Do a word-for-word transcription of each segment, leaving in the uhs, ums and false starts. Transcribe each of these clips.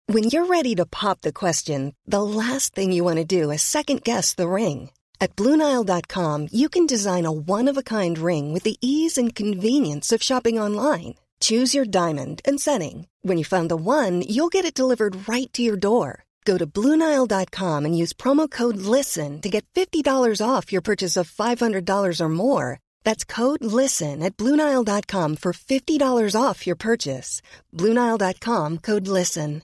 When you're ready to pop the question, the last thing you want to do is second-guess the ring. At Blue Nile dot com, you can design a one-of-a-kind ring with the ease and convenience of shopping online. Choose your diamond and setting. When you find the one, you'll get it delivered right to your door. Go to Blue Nile dot com and use promo code LISTEN to get fifty dollars off your purchase of five hundred dollars or more. That's code LISTEN at Blue Nile dot com for fifty dollars off your purchase. Blue Nile dot com, code LISTEN.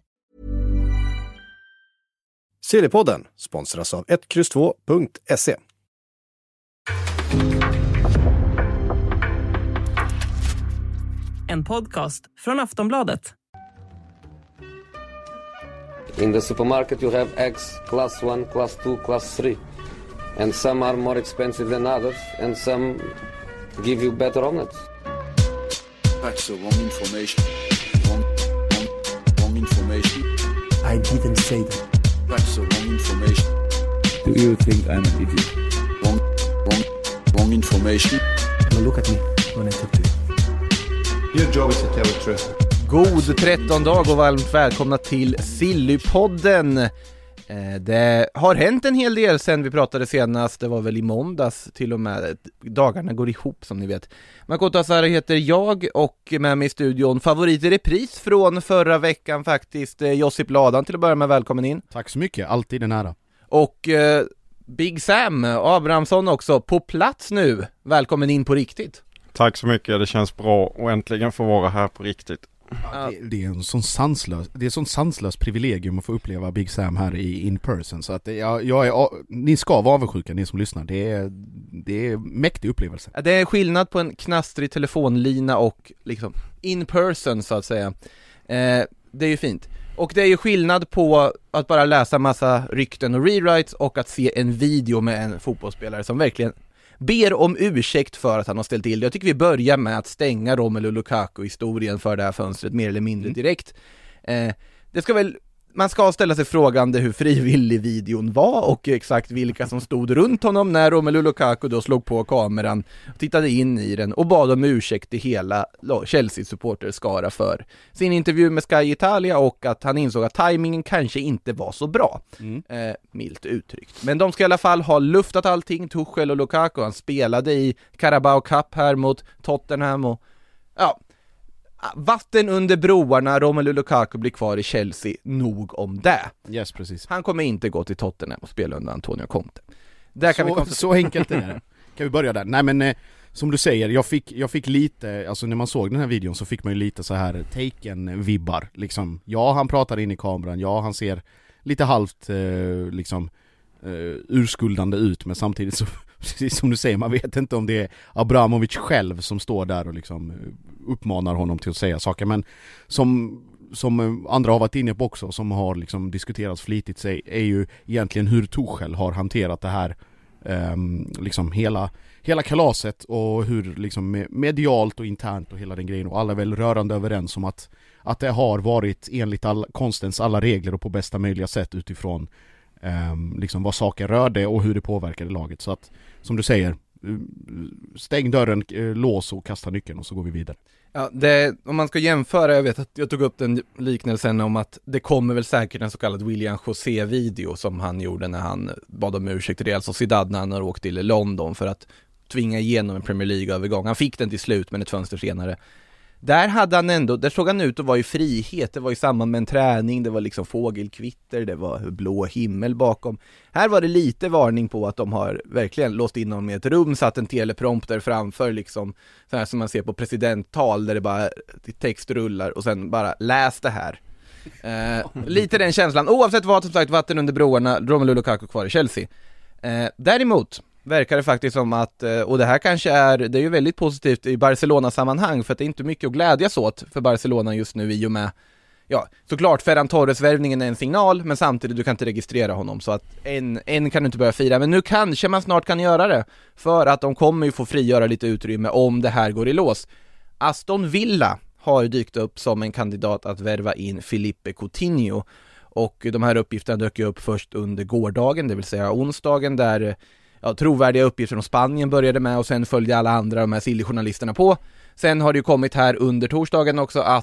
Sillypodden sponsras av ett kryss två punkt se. En podcast från Aftonbladet. In the supermarket you have eggs class one, class two, class three. And some are more expensive than others, and some give you better omelets. That's the wrong information. Wrong, wrong, wrong information. I didn't say that. That's the wrong information. Do you think I'm an idiot? Wrong, wrong, wrong information. Now look at me when I talk to you. Your job is to tell the truth. God tretton dag och varmt välkomna till Sillypodden. Det har hänt en hel del sen vi pratade senast. Det var väl i måndags till och med. Dagarna går ihop som ni vet. Makoto Asara heter jag och med mig i studion favorit i repris från förra veckan faktiskt. Josip Ladan till att börja med, välkommen in. Tack så mycket, alltid den här. Och eh, Big Sam Abrahamsson också på plats nu. Välkommen in på riktigt. Tack så mycket, det känns bra och äntligen få vara här på riktigt. Ja, det, det är en sån sanslös, det är sån sanslös privilegium att få uppleva Big Sam här i in person, så att det, jag, jag är, ni ska vara avundsjuka, ni som lyssnar. Det är det är mäktig upplevelse. Det är skillnad på en knastrig telefonlina och liksom in person så att säga. Eh, det är ju fint. Och det är ju skillnad på att bara läsa massa rykten och rewrites och att se en video med en fotbollsspelare som verkligen ber om ursäkt för att han har ställt till det. Jag tycker vi börjar med att stänga Romelu Lukaku-historien för det här fönstret mer eller mindre direkt. Eh, det ska väl, man ska ställa sig frågan hur frivillig videon var och exakt vilka som stod runt honom när Romelu Lukaku då slog på kameran, tittade in i den och bad om ursäkt till hela Chelsea-supporterskara för sin intervju med Sky Italia och att han insåg att timingen kanske inte var så bra. Mm. Eh, milt uttryckt. Men de ska i alla fall ha luftat allting, Tuchel och Lukaku. Han spelade i Carabao Cup här mot Tottenham och ja, vatten under broarna. Romelu Lukaku blir kvar i Chelsea, nog om det. Yes, precis. Han kommer inte gå till Tottenham och spela under Antonio Conte. Där kan så, vi så enkelt är det. Kan vi börja där? Nej men eh, som du säger, jag fick, jag fick lite, alltså när man såg den här videon så fick man ju lite så här taken-vibbar liksom. Ja, han pratar in i kameran, ja, han ser lite halvt eh, liksom eh, urskuldande ut, men samtidigt så precis som du säger, man vet inte om det är Abramovic själv som står där och liksom uppmanar honom till att säga saker, men som, som andra har varit inne på också, som har liksom diskuterats flitigt sig, är ju egentligen hur Tuchel har hanterat det här um, liksom hela, hela kalaset och hur liksom medialt och internt och hela den grejen, och alla är väl rörande överens om att, att det har varit enligt all, konstens alla regler och på bästa möjliga sätt utifrån um, liksom vad saker rörde och hur det påverkade laget. Så att, som du säger, stäng dörren, lås och kasta nyckeln och så går vi vidare. Ja, det, om man ska jämföra, jag vet att jag tog upp den liknelsen om att det kommer väl säkert en så kallad William José-video som han gjorde när han bad om ursäkt till Real Sociedad när han har åkt till London för att tvinga igenom en Premier League-övergång. Han fick den till slut, men ett fönster senare. Där hade han ändå, där såg han ut att vara i frihet. Det var i samband med en träning, det var liksom fågelkvitter, det var blå himmel bakom. Här var det lite varning på att de har verkligen låst in honom i ett rum, satt en teleprompter framför liksom, så här som man ser på presidenttal där det bara text rullar och sen bara läs det här. Eh, lite den känslan, oavsett vad, som sagt, vatten under broarna, Romelu Lukaku kvar i Chelsea. Eh, däremot verkar det faktiskt som att, och det här kanske är, det är ju väldigt positivt i Barcelona-sammanhang, för att det är inte mycket att glädjas åt för Barcelona just nu i och med, ja, såklart Ferran Torres-värvningen är en signal, men samtidigt du kan inte registrera honom, så att en, en kan du inte börja fira, men nu kanske man snart kan göra det, för att de kommer ju få frigöra lite utrymme om det här går i lås. Aston Villa har dykt upp som en kandidat att värva in Filipe Coutinho, och de här uppgifterna dök upp först under gårdagen, det vill säga onsdagen, där ja, trovärdiga uppgifter från Spanien började med, och sen följde alla andra de här silly-journalisterna på. Sen har det ju kommit här under torsdagen också att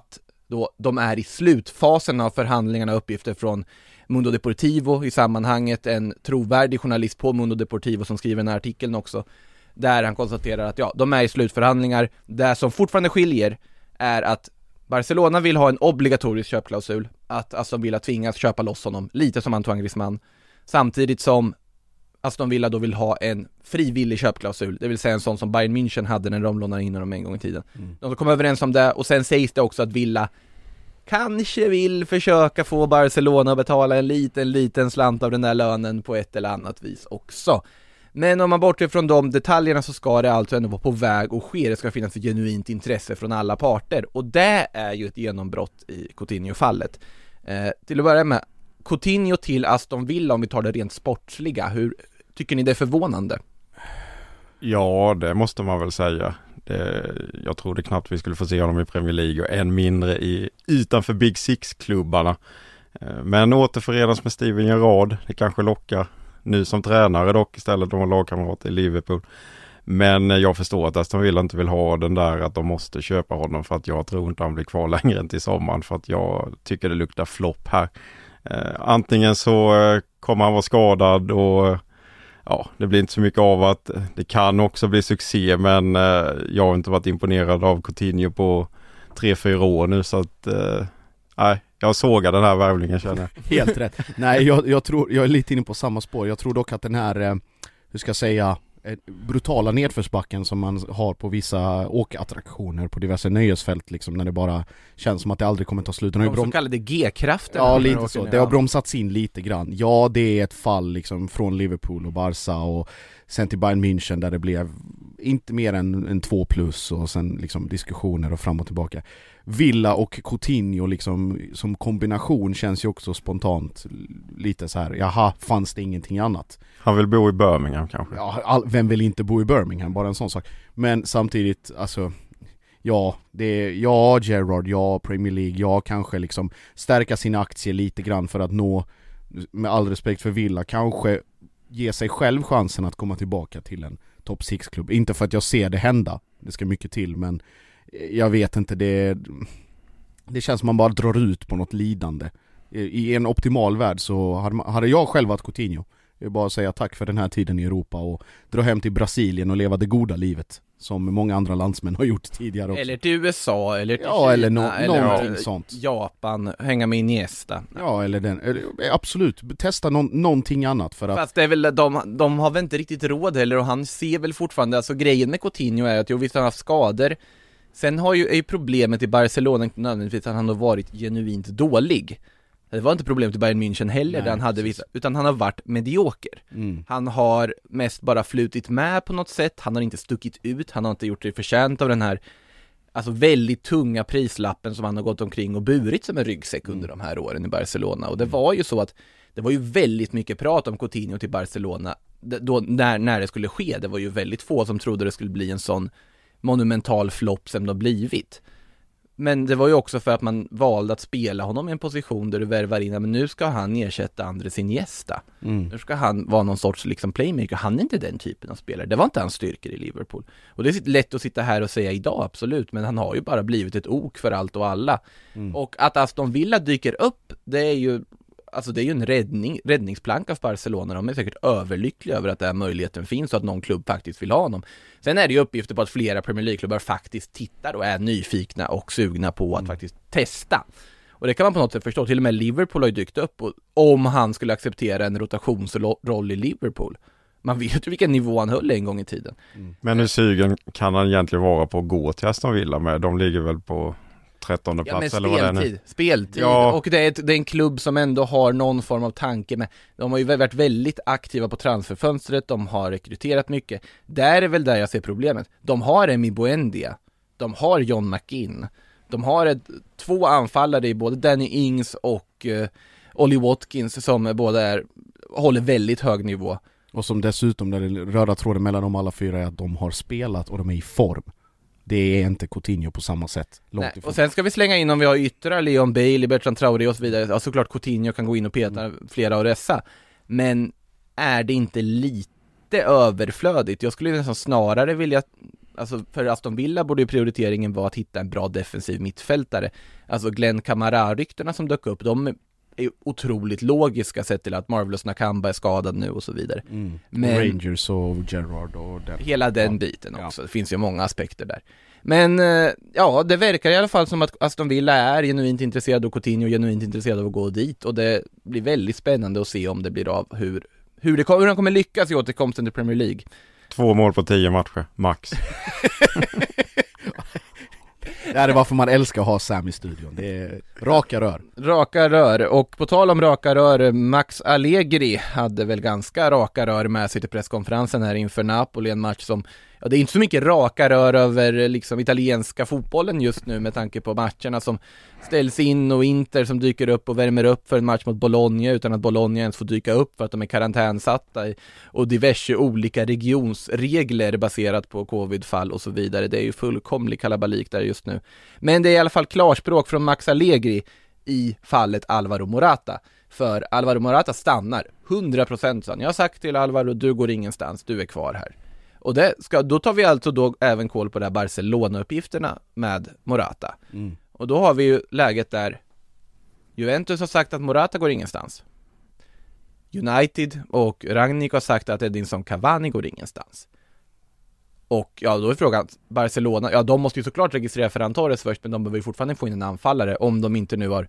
då de är i slutfasen av förhandlingarna, uppgifter från Mundo Deportivo i sammanhanget, en trovärdig journalist på Mundo Deportivo som skriver den här artikeln också, där han konstaterar att ja, de är i slutförhandlingar. Det som fortfarande skiljer är att Barcelona vill ha en obligatorisk köpklausul, att Aston Villa tvingas köpa loss honom, lite som Antoine Griezmann, samtidigt som Aston Villa då vill ha en frivillig köpklausul, det vill säga en sån som Bayern München hade när de lånade in dem en gång i tiden. Mm. De kommer överens om det, och sen sägs det också att Villa kanske vill försöka få Barcelona att betala en liten, liten slant av den där lönen på ett eller annat vis också. Men om man bortser från de detaljerna så ska det alltså ändå vara på väg och ske. Det ska finnas ett genuint intresse från alla parter. Och det är ju ett genombrott i Coutinho-fallet. Eh, till att börja med, Coutinho till Aston Villa, om vi tar det rent sportsliga. Hur tycker ni det är förvånande? Ja, det måste man väl säga. Det, jag trodde knappt vi skulle få se honom i Premier League och än mindre i, utanför Big Six-klubbarna. Eh, men återförenas med Steven Gerrard, det kanske lockar. Nu som tränare dock, istället de var lagkamrater i Liverpool. Men jag förstår att Aston Villa inte vill ha den där att de måste köpa honom, för att jag tror inte han blir kvar längre än till sommaren, för att jag tycker det luktar flopp här. Eh, antingen så eh, kommer han vara skadad och ja, det blir inte så mycket av att det kan också bli succé, men eh, jag har inte varit imponerad av Coutinho på tre, fyra år nu, så att eh, nej. Jag sågar den här värvlingen, känner jag. Helt rätt. Nej, jag, jag tror jag är lite inne på samma spår. Jag tror dock att den här, eh, hur ska jag säga, eh, brutala nedförsbacken som man har på vissa åkattraktioner på diverse nöjesfält, liksom, när det bara känns som att det aldrig kommer ta slut. De brom- så kallade G-kraften. Ja, lite så. Det har bromsats in lite grann. Ja, det är ett fall liksom från Liverpool och Barca och sen till Bayern München där det blev inte mer än en två plus och sen liksom diskussioner och fram och tillbaka. Villa och Coutinho liksom som kombination känns ju också spontant lite så här, jaha, fanns det ingenting annat? Han vill bo i Birmingham kanske. Ja, all, vem vill inte bo i Birmingham, bara en sån sak. Men samtidigt, alltså ja, det är, ja, Gerrard, ja, Premier League, ja, kanske liksom stärka sina aktier lite grann för att nå, med all respekt för Villa, kanske ge sig själv chansen att komma tillbaka till en topp sex-klubb. Inte för att jag ser det hända, det ska mycket till, men jag vet inte, det det känns som man bara drar ut på något lidande. I en optimal värld så hade, man, hade jag själv varit Coutinho. Jag vill bara säga tack för den här tiden i Europa och dra hem till Brasilien och leva det goda livet som många andra landsmän har gjort tidigare också. Eller till U S A, eller till ja, Kina, eller, no- eller någonting sånt. Japan, hänga med Iniesta. Ja, eller den, eller, absolut, testa no- någonting annat för att... Fast det är väl, de, de har väl inte riktigt råd heller, och han ser väl fortfarande, alltså grejen med Coutinho är att jo, visst han har haft skador. Sen har ju, är ju problemet i Barcelona nödvändigtvis att han har varit genuint dålig. Det var inte problemet i Bayern München heller. Nej, där han hade vissa, utan han har varit medioker. Mm. Han har mest bara flutit med på något sätt. Han har inte stuckit ut. Han har inte gjort det förtjänt av den här alltså väldigt tunga prislappen som han har gått omkring och burit som en ryggsäck under mm. de här åren i Barcelona. Och det var ju så att det var ju väldigt mycket prat om Coutinho till Barcelona då, när, när det skulle ske. Det var ju väldigt få som trodde det skulle bli en sån monumental flopp som det har blivit. Men det var ju också för att man valde att spela honom i en position där du värvar in, men nu ska han ersätta Andres Iniesta. Mm. Nu ska han vara någon sorts liksom playmaker. Han är inte den typen av spelare. Det var inte hans styrkor i Liverpool. Och det är lätt att sitta här och säga idag, absolut. Men han har ju bara blivit ett ok för allt och alla. Mm. Och att Aston Villa dyker upp, det är ju alltså det är ju en räddning, räddningsplanka för Barcelona. De är säkert överlyckliga över att den här möjligheten finns och att någon klubb faktiskt vill ha honom. Sen är det ju uppgifter på att flera Premier League-klubbar faktiskt tittar och är nyfikna och sugna på att mm. faktiskt testa. Och det kan man på något sätt förstå. Till och med Liverpool har ju dykt upp och, om han skulle acceptera en rotationsroll i Liverpool. Man vet ju vilken nivå han höll en gång i tiden. Mm. Men hur sugen kan han egentligen vara på att gå till Aston Villa med? De ligger väl på trettonde ja, plats men eller vad det är. Speltid. Ja. Och det är, ett, det är en klubb som ändå har någon form av tanke med. De har ju varit väldigt aktiva på transferfönstret. De har rekryterat mycket. Där är väl där jag ser problemet. De har Emi Buendia. De har John McInn. De har ett, två anfallare i både Danny Ings och uh, Ollie Watkins som båda är, håller väldigt hög nivå. Och som dessutom, där det röda tråden mellan dem alla fyra är att de har spelat och de är i form. Det är inte Coutinho på samma sätt. Nej, och sen ska vi slänga in om vi har yttrar, Leon Bailey, Bertrand Traoré och så vidare. Ja, såklart Coutinho kan gå in och peta mm. flera av dessa. Men är det inte lite överflödigt? Jag skulle nästan snarare vilja Alltså för Aston Villa borde ju prioriteringen vara att hitta en bra defensiv mittfältare. Alltså Glenn Kamara-ryktena som dök upp, de är otroligt logiska sett till att Marvelous Nakamba är skadad nu och så vidare. Mm. Men Rangers och Gerrard och den. hela den ja. biten också. Ja. Det finns ju många aspekter där. Men ja, det verkar i alla fall som att Aston Villa är genuint intresserad och Coutinho är genuint intresserad av att gå dit, och det blir väldigt spännande att se om det blir av hur, hur, det, hur de kommer lyckas i återkomsten till Premier League. Två mål på tio matcher, max. Det är varför man älskar att ha Sam i studion. Det är raka rör. Raka rör. Och på tal om raka rör, Max Allegri hade väl ganska raka rör med sig till presskonferensen här inför Napoli. En match som, ja, det är inte så mycket raka rör över liksom italienska fotbollen just nu med tanke på matcherna som ställs in och Inter som dyker upp och värmer upp för en match mot Bologna utan att Bologna ens får dyka upp för att de är karantänsatta i, och diverse olika regionsregler baserat på covidfall och så vidare. Det är ju fullkomlig kalabalik där just nu. Men det är i alla fall klarspråk från Max Allegri i fallet Alvaro Morata. För Alvaro Morata stannar hundra procent. Jag har sagt till Alvaro, du går ingenstans, du är kvar här. Och det ska, då tar vi alltså då även koll på de här Barcelona-uppgifterna med Morata. Mm. Och då har vi ju läget där Juventus har sagt att Morata går ingenstans. United och Rangnick har sagt att Edinson Cavani går ingenstans. Och ja, då är frågan, Barcelona, ja de måste ju såklart registrera Ferran Torres först, men de behöver ju fortfarande få in en anfallare om de inte nu har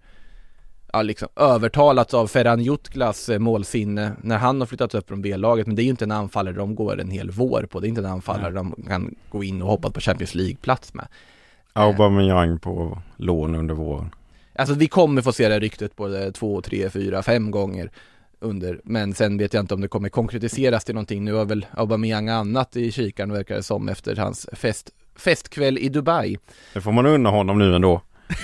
ja, liksom, övertalats av Ferran Jutglas målsinne när han har flyttat upp från B-laget. Men det är ju inte en anfallare de går en hel vår på. Det är inte en anfallare Nej. de kan gå in och hoppa på Champions League-plats med. Aubameyang på lån under våren. Alltså vi kommer få se det ryktet både två, tre, fyra, fem gånger under. Men sen vet jag inte om det kommer konkretiseras till någonting. Nu har väl Aubameyang annat i kikaren verkar det som efter hans fest, festkväll i Dubai. Det får man unna honom nu ändå.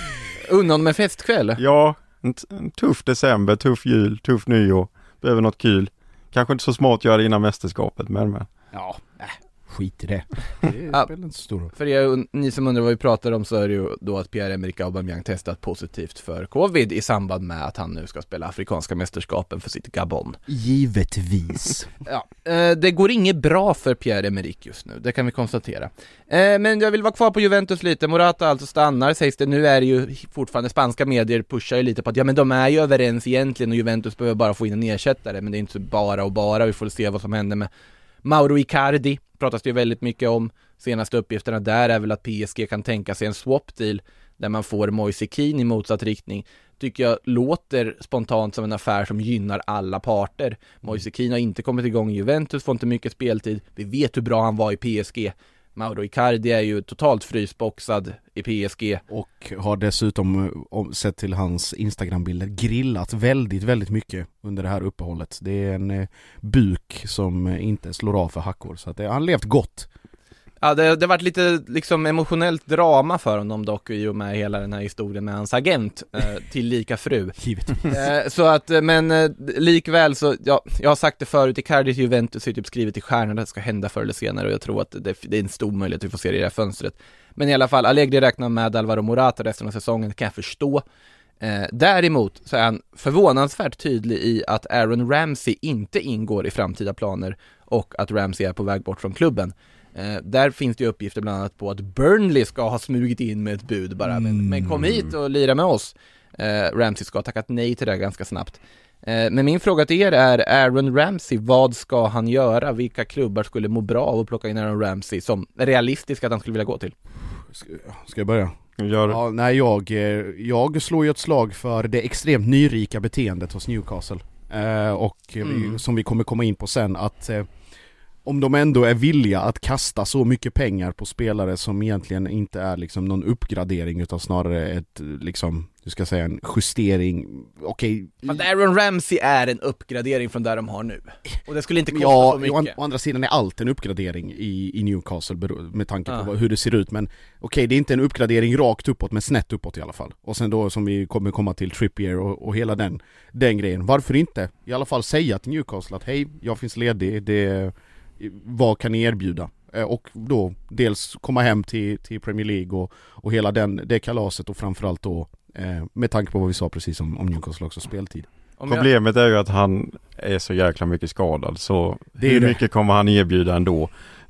Unna honom en festkväll? Ja. En, t- en tuff december, tuff jul, tuff nyår. Behöver något kul. Kanske inte så smart att göra det innan mästerskapet, men men. Ja, äh, skit i det. Det ja, spelar inte så stor roll. För er, ni som undrar vad vi pratar om, så är det ju då att Pierre-Emerick Aubameyang testat positivt för covid i samband med att han nu ska spela afrikanska mästerskapen för sitt Gabon. Givetvis. Ja, det går inget bra för Pierre-Emerick just nu, det kan vi konstatera. Men jag vill vara kvar på Juventus lite. Morata alltså stannar, sägs det. Nu är det ju fortfarande spanska medier pushar ju lite på att ja, men de är ju överens egentligen och Juventus behöver bara få in en ersättare, men det är inte bara och bara. Vi får se vad som händer med Mauro Icardi. Pratas det ju väldigt mycket om. Senaste uppgifterna där är väl att P S G kan tänka sig en swap deal där man får Moise Kean i motsatt riktning. Tycker jag låter spontant som en affär som gynnar alla parter. Moise Kean har inte kommit igång i Juventus, får inte mycket speltid. Vi vet hur bra han var i P S G. Mauro Icardi är ju totalt frysboxad i P S G. Och har dessutom, om, sett till hans Instagram-bilder, grillat väldigt, väldigt mycket under det här uppehållet. Det är en eh, buk som inte slår av för hackor. Så att det, han har levt gott. Ja, det, det har varit lite liksom emotionellt drama för honom dock i och med hela den här historien med hans agent eh, till lika fru. Givetvis. Eh, så att, men eh, likväl så, ja, jag har sagt det förut, Icardi till Juventus är typ skrivet i stjärnan, det ska hända förr eller senare och jag tror att det, det är en stor möjlighet att vi får se det i det här fönstret. Men i alla fall, Allegri räknar med Alvaro Morata resten av säsongen, kan jag förstå. Eh, däremot så är han förvånansvärt tydlig i att Aaron Ramsey inte ingår i framtida planer och att Ramsey är på väg bort från klubben. Eh, där finns det ju uppgifter bland annat på att Burnley ska ha smugit in med ett bud bara, mm. men, men kom hit och lira med oss. Eh, Ramsey ska ha tackat nej till det ganska snabbt. Eh, men min fråga till er är, Aaron Ramsey, vad ska han göra? Vilka klubbar skulle må bra av att plocka in Aaron Ramsey som realistiskt att han skulle vilja gå till? Ska, ska jag börja? Gör ja, nej, jag, jag slår ju ett slag för det extremt nyrika beteendet hos Newcastle. Eh, och mm. vi, som vi kommer komma in på sen, att eh, om de ändå är villiga att kasta så mycket pengar på spelare som egentligen inte är liksom någon uppgradering utan snarare ett, liksom, du ska säga en justering. Okej. Fast Aaron Ramsey är en uppgradering från där de har nu. Och det skulle inte kosta ja, så mycket. Ja, å andra sidan är allt en uppgradering i, i Newcastle med tanke på ah. hur det ser ut. Men okej, det är inte en uppgradering rakt uppåt, men snett uppåt i alla fall. Och sen då som vi kommer komma till Trippier och, och hela den, den grejen. Varför inte i alla fall säga till Newcastle att hej, jag finns ledig, det vad kan ni erbjuda? Och då dels komma hem till, till Premier League och, och hela den, det kalaset och framförallt då eh, med tanke på vad vi sa precis om, om Newcastle också speltid. Om Problemet jag... är ju att han är så jäkla mycket skadad så det är hur det. mycket kommer han erbjuda ändå?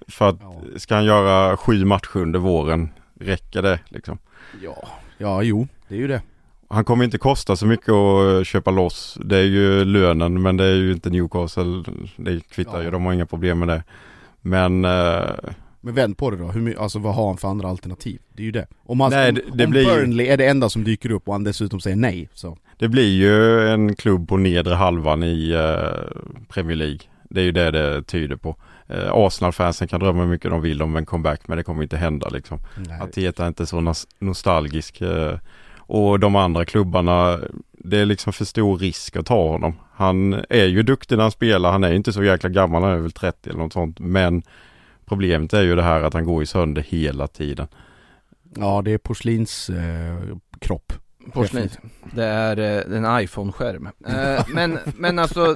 För att Ja. ska han göra sju matcher under våren, räcker det liksom? Ja, ja jo, det är ju det. Han kommer inte kosta så mycket att köpa loss. Det är ju lönen, men det är ju inte Newcastle. Det kvittar Ja. ju, de har inga problem med det. Men... Eh, Men vänd på det då, hur, my- alltså vad har han för andra alternativ? Det är ju det. Om, han, Nej, om, det- det om blir ju- Burnley är det enda som dyker upp och han dessutom säger nej, så. det blir ju en klubb på nedre halvan i eh, Premier League. Det är ju det det tyder på. Eh, Arsenal-fansen kan drömma hur mycket de vill om en comeback, men det kommer inte hända liksom. Nej. Arteta är inte så nos- nostalgisk. Eh, och de andra klubbarna, det är liksom för stor risk att ta honom. Han är ju duktig när han spelar. Han är ju inte så jäkla gammal, han är väl trettio eller något sånt. Men problemet är ju det här att han går i sönder hela tiden. Ja, det är porslins eh, kropp. Porslin. Det är eh, en iPhone-skärm. Eh, men, men alltså...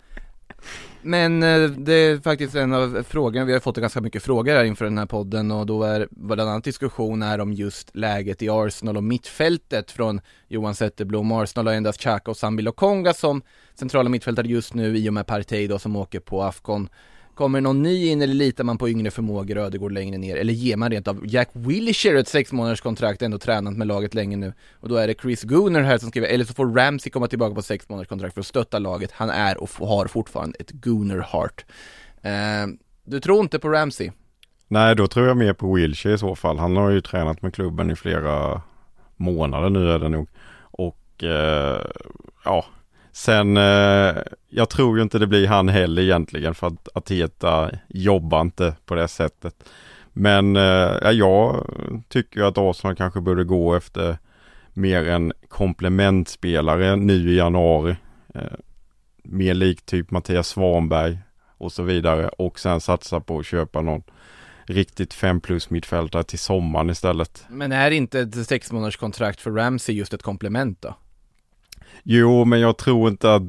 Men eh, det är faktiskt en av frågorna. Vi har fått ganska mycket frågor här inför den här podden. Och då är bland annat diskussion här om just läget i Arsenal och mittfältet från Johan Zetterblom. Arsenal har endast Xhaka och Sambi Lokonga som centrala mittfältare just nu i och med Partey då, som åker på Afcon. Kommer någon ny in eller litar man på yngre förmågor och Ödegård längre ner? Eller ger man rent av Jack Wilshere ett sex månaders kontrakt, ändå tränat med laget länge nu? Och då är det Chris Gunner här som skriver, eller så får Ramsey komma tillbaka på sex månaders kontrakt för att stötta laget. Han är och har fortfarande ett Gunner-heart. Eh, du tror inte på Ramsey? Nej, då tror jag mer på Wilshere i så fall. Han har ju tränat med klubben i flera månader nu är det nog. Och eh, ja, sen eh, jag tror ju inte det blir han heller egentligen, för att Arteta jobbar inte på det sättet. Men eh, jag tycker ju att Arsenal kanske borde gå efter mer en komplementspelare nu i januari. Eh, mer lik typ Mattias Svanberg och så vidare, och sen satsa på att köpa någon riktigt fem plus mittfältare till sommaren istället. Men är inte ett sex månaders kontrakt för Ramsey just ett komplement då? Jo, men jag tror inte att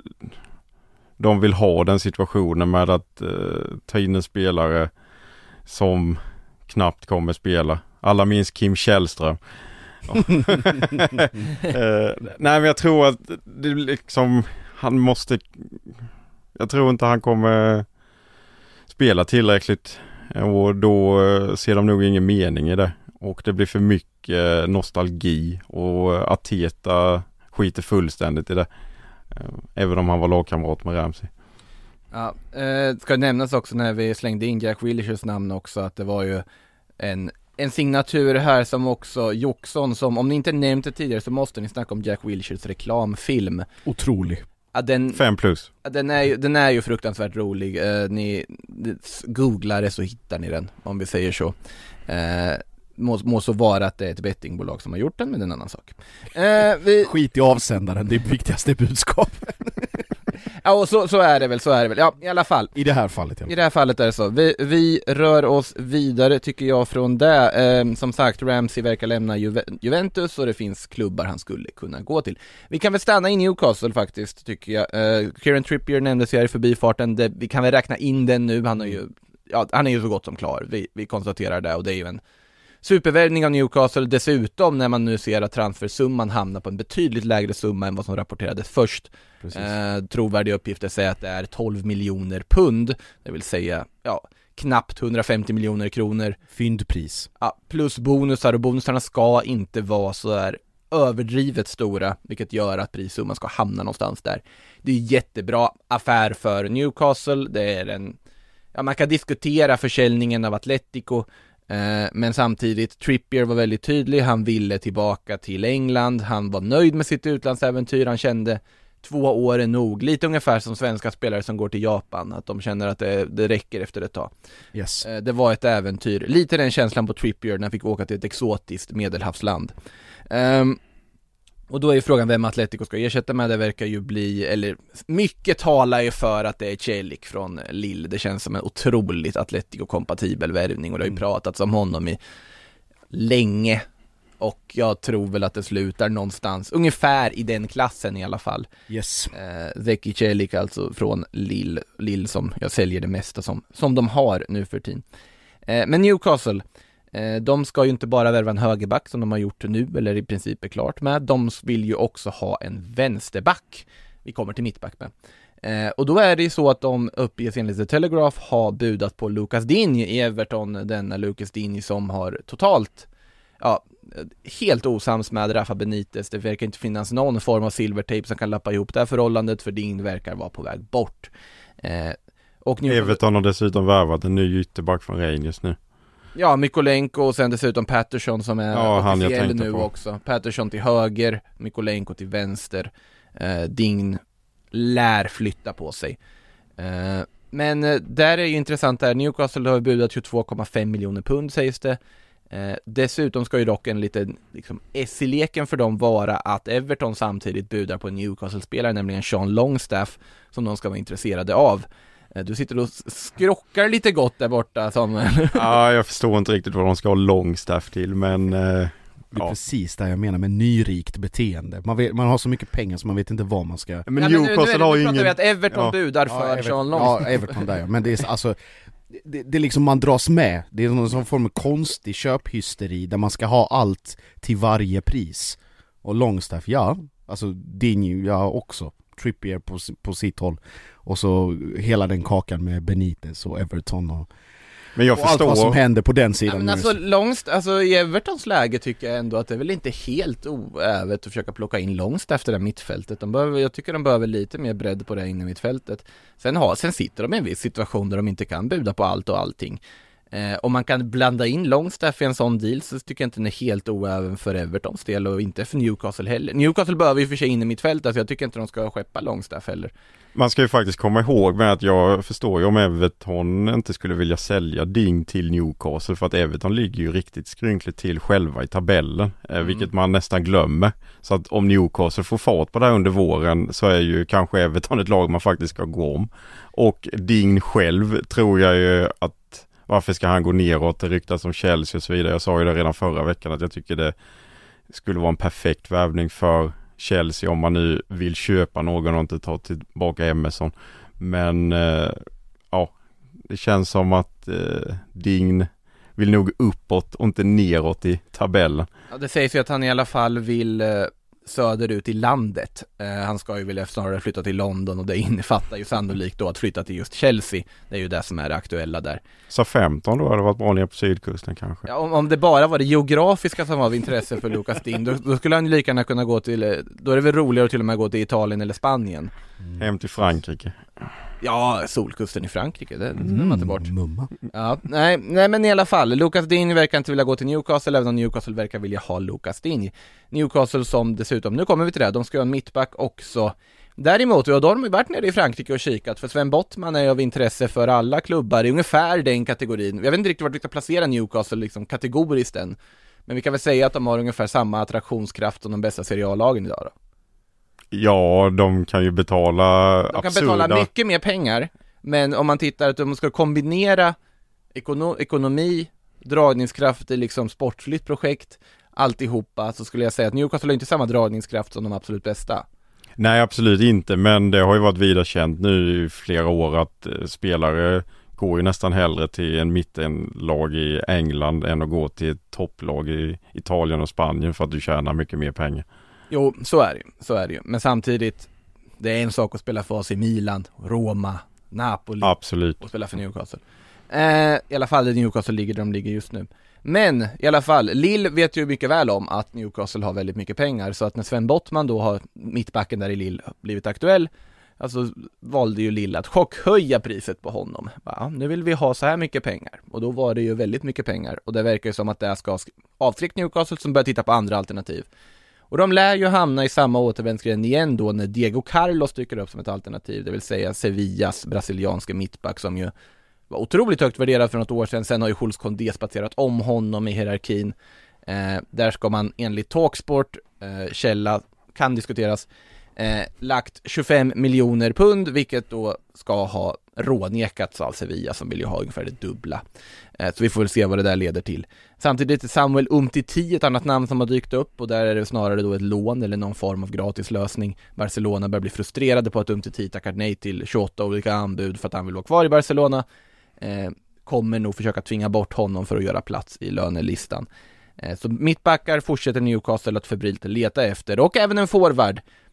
de vill ha den situationen med att uh, ta in en spelare som knappt kommer spela. Alla minns Kim Källström. uh, nej, men jag tror att det liksom, han måste, jag tror inte han kommer spela tillräckligt, och då uh, ser de nog ingen mening i det. Och det blir för mycket uh, nostalgi, och uh, Arteta skiter fullständigt i det. Även om han var lagkamrat med Ramsey. Ja, eh, ska nämnas också när vi slängde in Jack Wilsheres namn också, att det var ju en, en signatur här som också Joksson, som om ni inte nämnt det tidigare så måste ni snacka om Jack Wilsheres reklamfilm. Otrolig. Ja, den, Fem plus. Den är ju, den är ju fruktansvärt rolig. Eh, ni googlar det så hittar ni den, om vi säger så. Eh, må, må så vara att det är ett bettingbolag som har gjort den, men det är en annan sak. Eh, vi... Skit i avsändaren, det är viktigaste budskapet. Ja, och så, så är det väl, så är det väl. Ja, i alla fall. I det här fallet. Ja. I det här fallet är det så. Vi, vi rör oss vidare tycker jag från det. Eh, som sagt, Ramsey verkar lämna Juve- Juventus och det finns klubbar han skulle kunna gå till. Vi kan väl stanna i Newcastle faktiskt, tycker jag. Eh, Kieran Trippier nämndes här i förbifarten. Det, vi kan väl räkna in den nu. Han är ju, ja, han är ju så gott som klar. Vi, vi konstaterar det, och det är ju en supervärvning av Newcastle. Dessutom när man nu ser att transfersumman hamnar på en betydligt lägre summa än vad som rapporterades först. Eh, trovärdiga uppgifter säger att det är tolv miljoner pund. Det vill säga ja, knappt hundrafemtio miljoner kronor. Fyndpris. Ja, plus bonusar, och bonusarna ska inte vara så där överdrivet stora, vilket gör att prissumman ska hamna någonstans där. Det är jättebra affär för Newcastle. Det är en, ja, man kan diskutera försäljningen av Atletico. Eh, men samtidigt, Trippier var väldigt tydlig. Han ville tillbaka till England. Han var nöjd med sitt utlandsäventyr. Han kände två år är nog. Lite ungefär som svenska spelare som går till Japan. Att de känner att det, det räcker efter ett tag. Yes. Eh, det var ett äventyr. Lite den känslan på Trippier när han fick åka till ett exotiskt medelhavsland. Um, och då är frågan vem Atletico ska ersätta med. Det verkar ju bli, eller mycket talar ju för att det är Celik från Lille. Det känns som en otroligt Atletico-kompatibel värvning, och det har ju pratats om honom i länge, och jag tror väl att det slutar någonstans ungefär i den klassen i alla fall. Yes. eh, Zeki Celik alltså från Lille, Lille som jag säljer det mesta som, som de har nu för tiden. eh, Men Newcastle, de ska ju inte bara värva en högerback som de har gjort nu, eller i princip är klart med. De vill ju också ha en vänsterback. Vi kommer till mittback med. Eh, och då är det ju så att de uppges enligt The Telegraph har budat på Lucas Digne i Everton, denna Lucas Digne som har totalt, ja, helt osams med Rafa Benitez. Det verkar inte finnas någon form av silvertape som kan lappa ihop det här förhållandet, för Digne verkar vara på väg bort. Eh, och nu... Everton har dessutom värvat en ny ytterback från Rangers nu. Ja, Mykolenko och sen dessutom Patterson som är ja, officiell nu på. Också. Patterson till höger, Mykolenko till vänster. Eh, Digne lär flytta på sig. Eh, men eh, där är ju intressant där. Newcastle har budat tjugotvå komma fem miljoner pund sägs det. Eh, dessutom ska ju dock en liten liksom, S i leken för dem vara att Everton samtidigt budar på en Newcastle-spelare, nämligen Sean Longstaff, som de ska vara intresserade av. Eh, du sitter och skrockar lite gott där borta, Samuel. Ja, jag förstår inte riktigt vad de ska ha Longstaff till, men... Eh... Det är ja. precis där jag menar med nyrikt beteende. Man, vet, man har så mycket pengar så man vet inte vad man ska... Men ja, Newcastle har ju ingen... vi att Everton ja. budar ja, för Everton, Sean Longstaff. Ja, Everton där ja. Men det är alltså... Det, det är liksom man dras med. Det är någon sån form av konstig köphysteri där man ska ha allt till varje pris. Och Longstaff, ja. Alltså Digne, ja också. Trippier på, på sitt håll. Och så hela den kakan med Benitez och Everton och... Men jag och förstår... allt vad som händer på den sidan. Ja, men alltså, Longst, alltså i Evertons läge tycker jag ändå att det är väl inte helt oävet att försöka plocka in Longst efter det mittfältet. De behöver, jag tycker de behöver lite mer bredd på det inne i mittfältet. Sen, har, sen sitter de i en viss situation där de inte kan buda på allt och allting. Eh, om man kan blanda in Longstaff i en sån deal så tycker jag inte den är helt oäven för Evertons del och inte för Newcastle heller. Newcastle behöver ju för sig in i mittfältet, så jag tycker inte de ska skeppa Longstaff heller. Man ska ju faktiskt komma ihåg med att jag förstår ju om Everton inte skulle vilja sälja Digne till Newcastle, för att Everton ligger ju riktigt skrynkligt till själva i tabellen, mm. vilket man nästan glömmer. Så att om Newcastle får fart på det här under våren så är ju kanske Everton ett lag man faktiskt ska gå om. Och Digne själv tror jag ju att varför ska han gå neråt? Det ryktas om Chelsea och så vidare. Jag sa ju det redan förra veckan att jag tycker det skulle vara en perfekt värvning för Chelsea om man nu vill köpa någon och inte ta tillbaka Emerson. Men eh, ja, det känns som att eh, Digne vill nog uppåt och inte neråt i tabellen. Ja, det sägs ju att han i alla fall vill eh, söderut i landet. Eh, han ska ju vilja snarare flytta till London och det innefattar ju sannolikt då att flytta till just Chelsea. Det är ju det som är det aktuella där. Så femton då hade det varit bra ner på sydkusten kanske. Ja, om, om det bara var det geografiska som var av intresse för Lucas Digne, då, då skulle han lika gärna kunna gå till, då är det väl roligare att till och med gå till Italien eller Spanien. Mm. Hem till Frankrike. Ja, solkusten i Frankrike, det mm, man inte bort. Mumma. Ja, nej, nej, men i alla fall, Lucas Digne verkar inte vilja gå till Newcastle, även om Newcastle verkar vilja ha Lucas Digne. Newcastle som dessutom, nu kommer vi till det, de ska ha en mittback också. Däremot, ja, då har de ju varit nere i Frankrike och kikat, för Sven Bottman är av intresse för alla klubbar i ungefär den kategorin. Jag vet inte riktigt vart vi ska placera Newcastle liksom kategoriskt än, men vi kan väl säga att de har ungefär samma attraktionskraft som de bästa seriallagen idag då. Ja, de kan ju betala De kan absurda... betala mycket mer pengar, men om man tittar att de ska kombinera ekono- ekonomi, dragningskraft i liksom sportsligt projekt, alltihopa, så skulle jag säga att Newcastle har inte samma dragningskraft som de absolut bästa. Nej, absolut inte, men det har ju varit vidare känt nu i flera år att eh, spelare går ju nästan hellre till en mittenlag i England än att gå till ett topplag i Italien och Spanien för att du tjänar mycket mer pengar. Jo, så är det ju, så är det ju. Men samtidigt, det är en sak att spela för oss i Milan, Roma, Napoli. Absolut. Och spela för Newcastle. Eh, I alla fall där Newcastle ligger där de ligger just nu. Men i alla fall, Lille vet ju mycket väl om att Newcastle har väldigt mycket pengar, så att när Sven Bottman då har mittbacken där i Lille blivit aktuell, alltså valde ju Lille att chockhöja priset på honom. Ja, nu vill vi ha så här mycket pengar. Och då var det ju väldigt mycket pengar. Och det verkar ju som att det ska avtryck Newcastle som börjar titta på andra alternativ. Och de lär ju hamna i samma återvändsgränd igen då när Diego Carlos dyker upp som ett alternativ. Det vill säga Sevillas brasilianska mittback som ju var otroligt högt värderad för något år sedan. Sen har ju Jules Condé spatserat om honom i hierarkin. Eh, där ska man enligt Talksport, eh, källa kan diskuteras, eh, lagt tjugofem miljoner pund, vilket då ska ha rånekats av Sevilla som vill ju ha ungefär det dubbla. Eh, så vi får väl se vad det där leder till. Samtidigt är Samuel Umtiti ett annat namn som har dykt upp, och där är det snarare då ett lån eller någon form av gratislösning. Barcelona börjar bli frustrerade på att Umtiti tackar nej till tjugoåtta olika anbud för att han vill vara kvar i Barcelona. Eh, kommer nog försöka tvinga bort honom för att göra plats i lönelistan. Eh, så mittbackar fortsätter Newcastle att febrilt leta efter, och även en forward.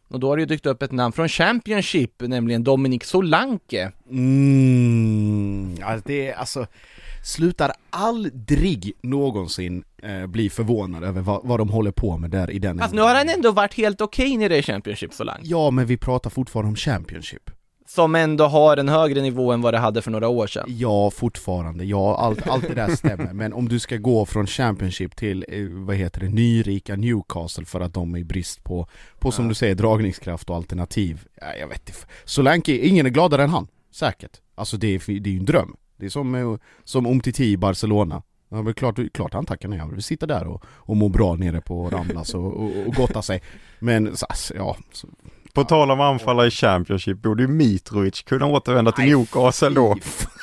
Och då har det ju dykt upp ett namn från Championship, nämligen Dominic Solanke. Mm, alltså det är alltså slutar aldrig någonsin eh, bli förvånad över vad, vad de håller på med där i den. Alltså nu har han ändå varit helt okej nere i Championship, Solanke. Ja, men vi pratar fortfarande om Championship. Som ändå har en högre nivå än vad det hade för några år sedan. Ja, fortfarande. Ja, allt, allt det där stämmer. Men om du ska gå från Championship till, eh, vad heter det, nyrika Newcastle för att de är i brist på, på som ja. du säger, dragningskraft och alternativ. Ja, jag vet inte. Solanke, ingen är gladare än han. Säkert. Alltså det är, det är ju en dröm. Det är som, som Umtiti i Barcelona. Ja, men klart, klart han tackar nej. Han vill sitta där och, och må bra nere på Ramblas och, och, och gotta sig. Men så, ja... Så, på tal om anfallare i Championship borde ju Mitrovic kunna återvända till Newcastle då.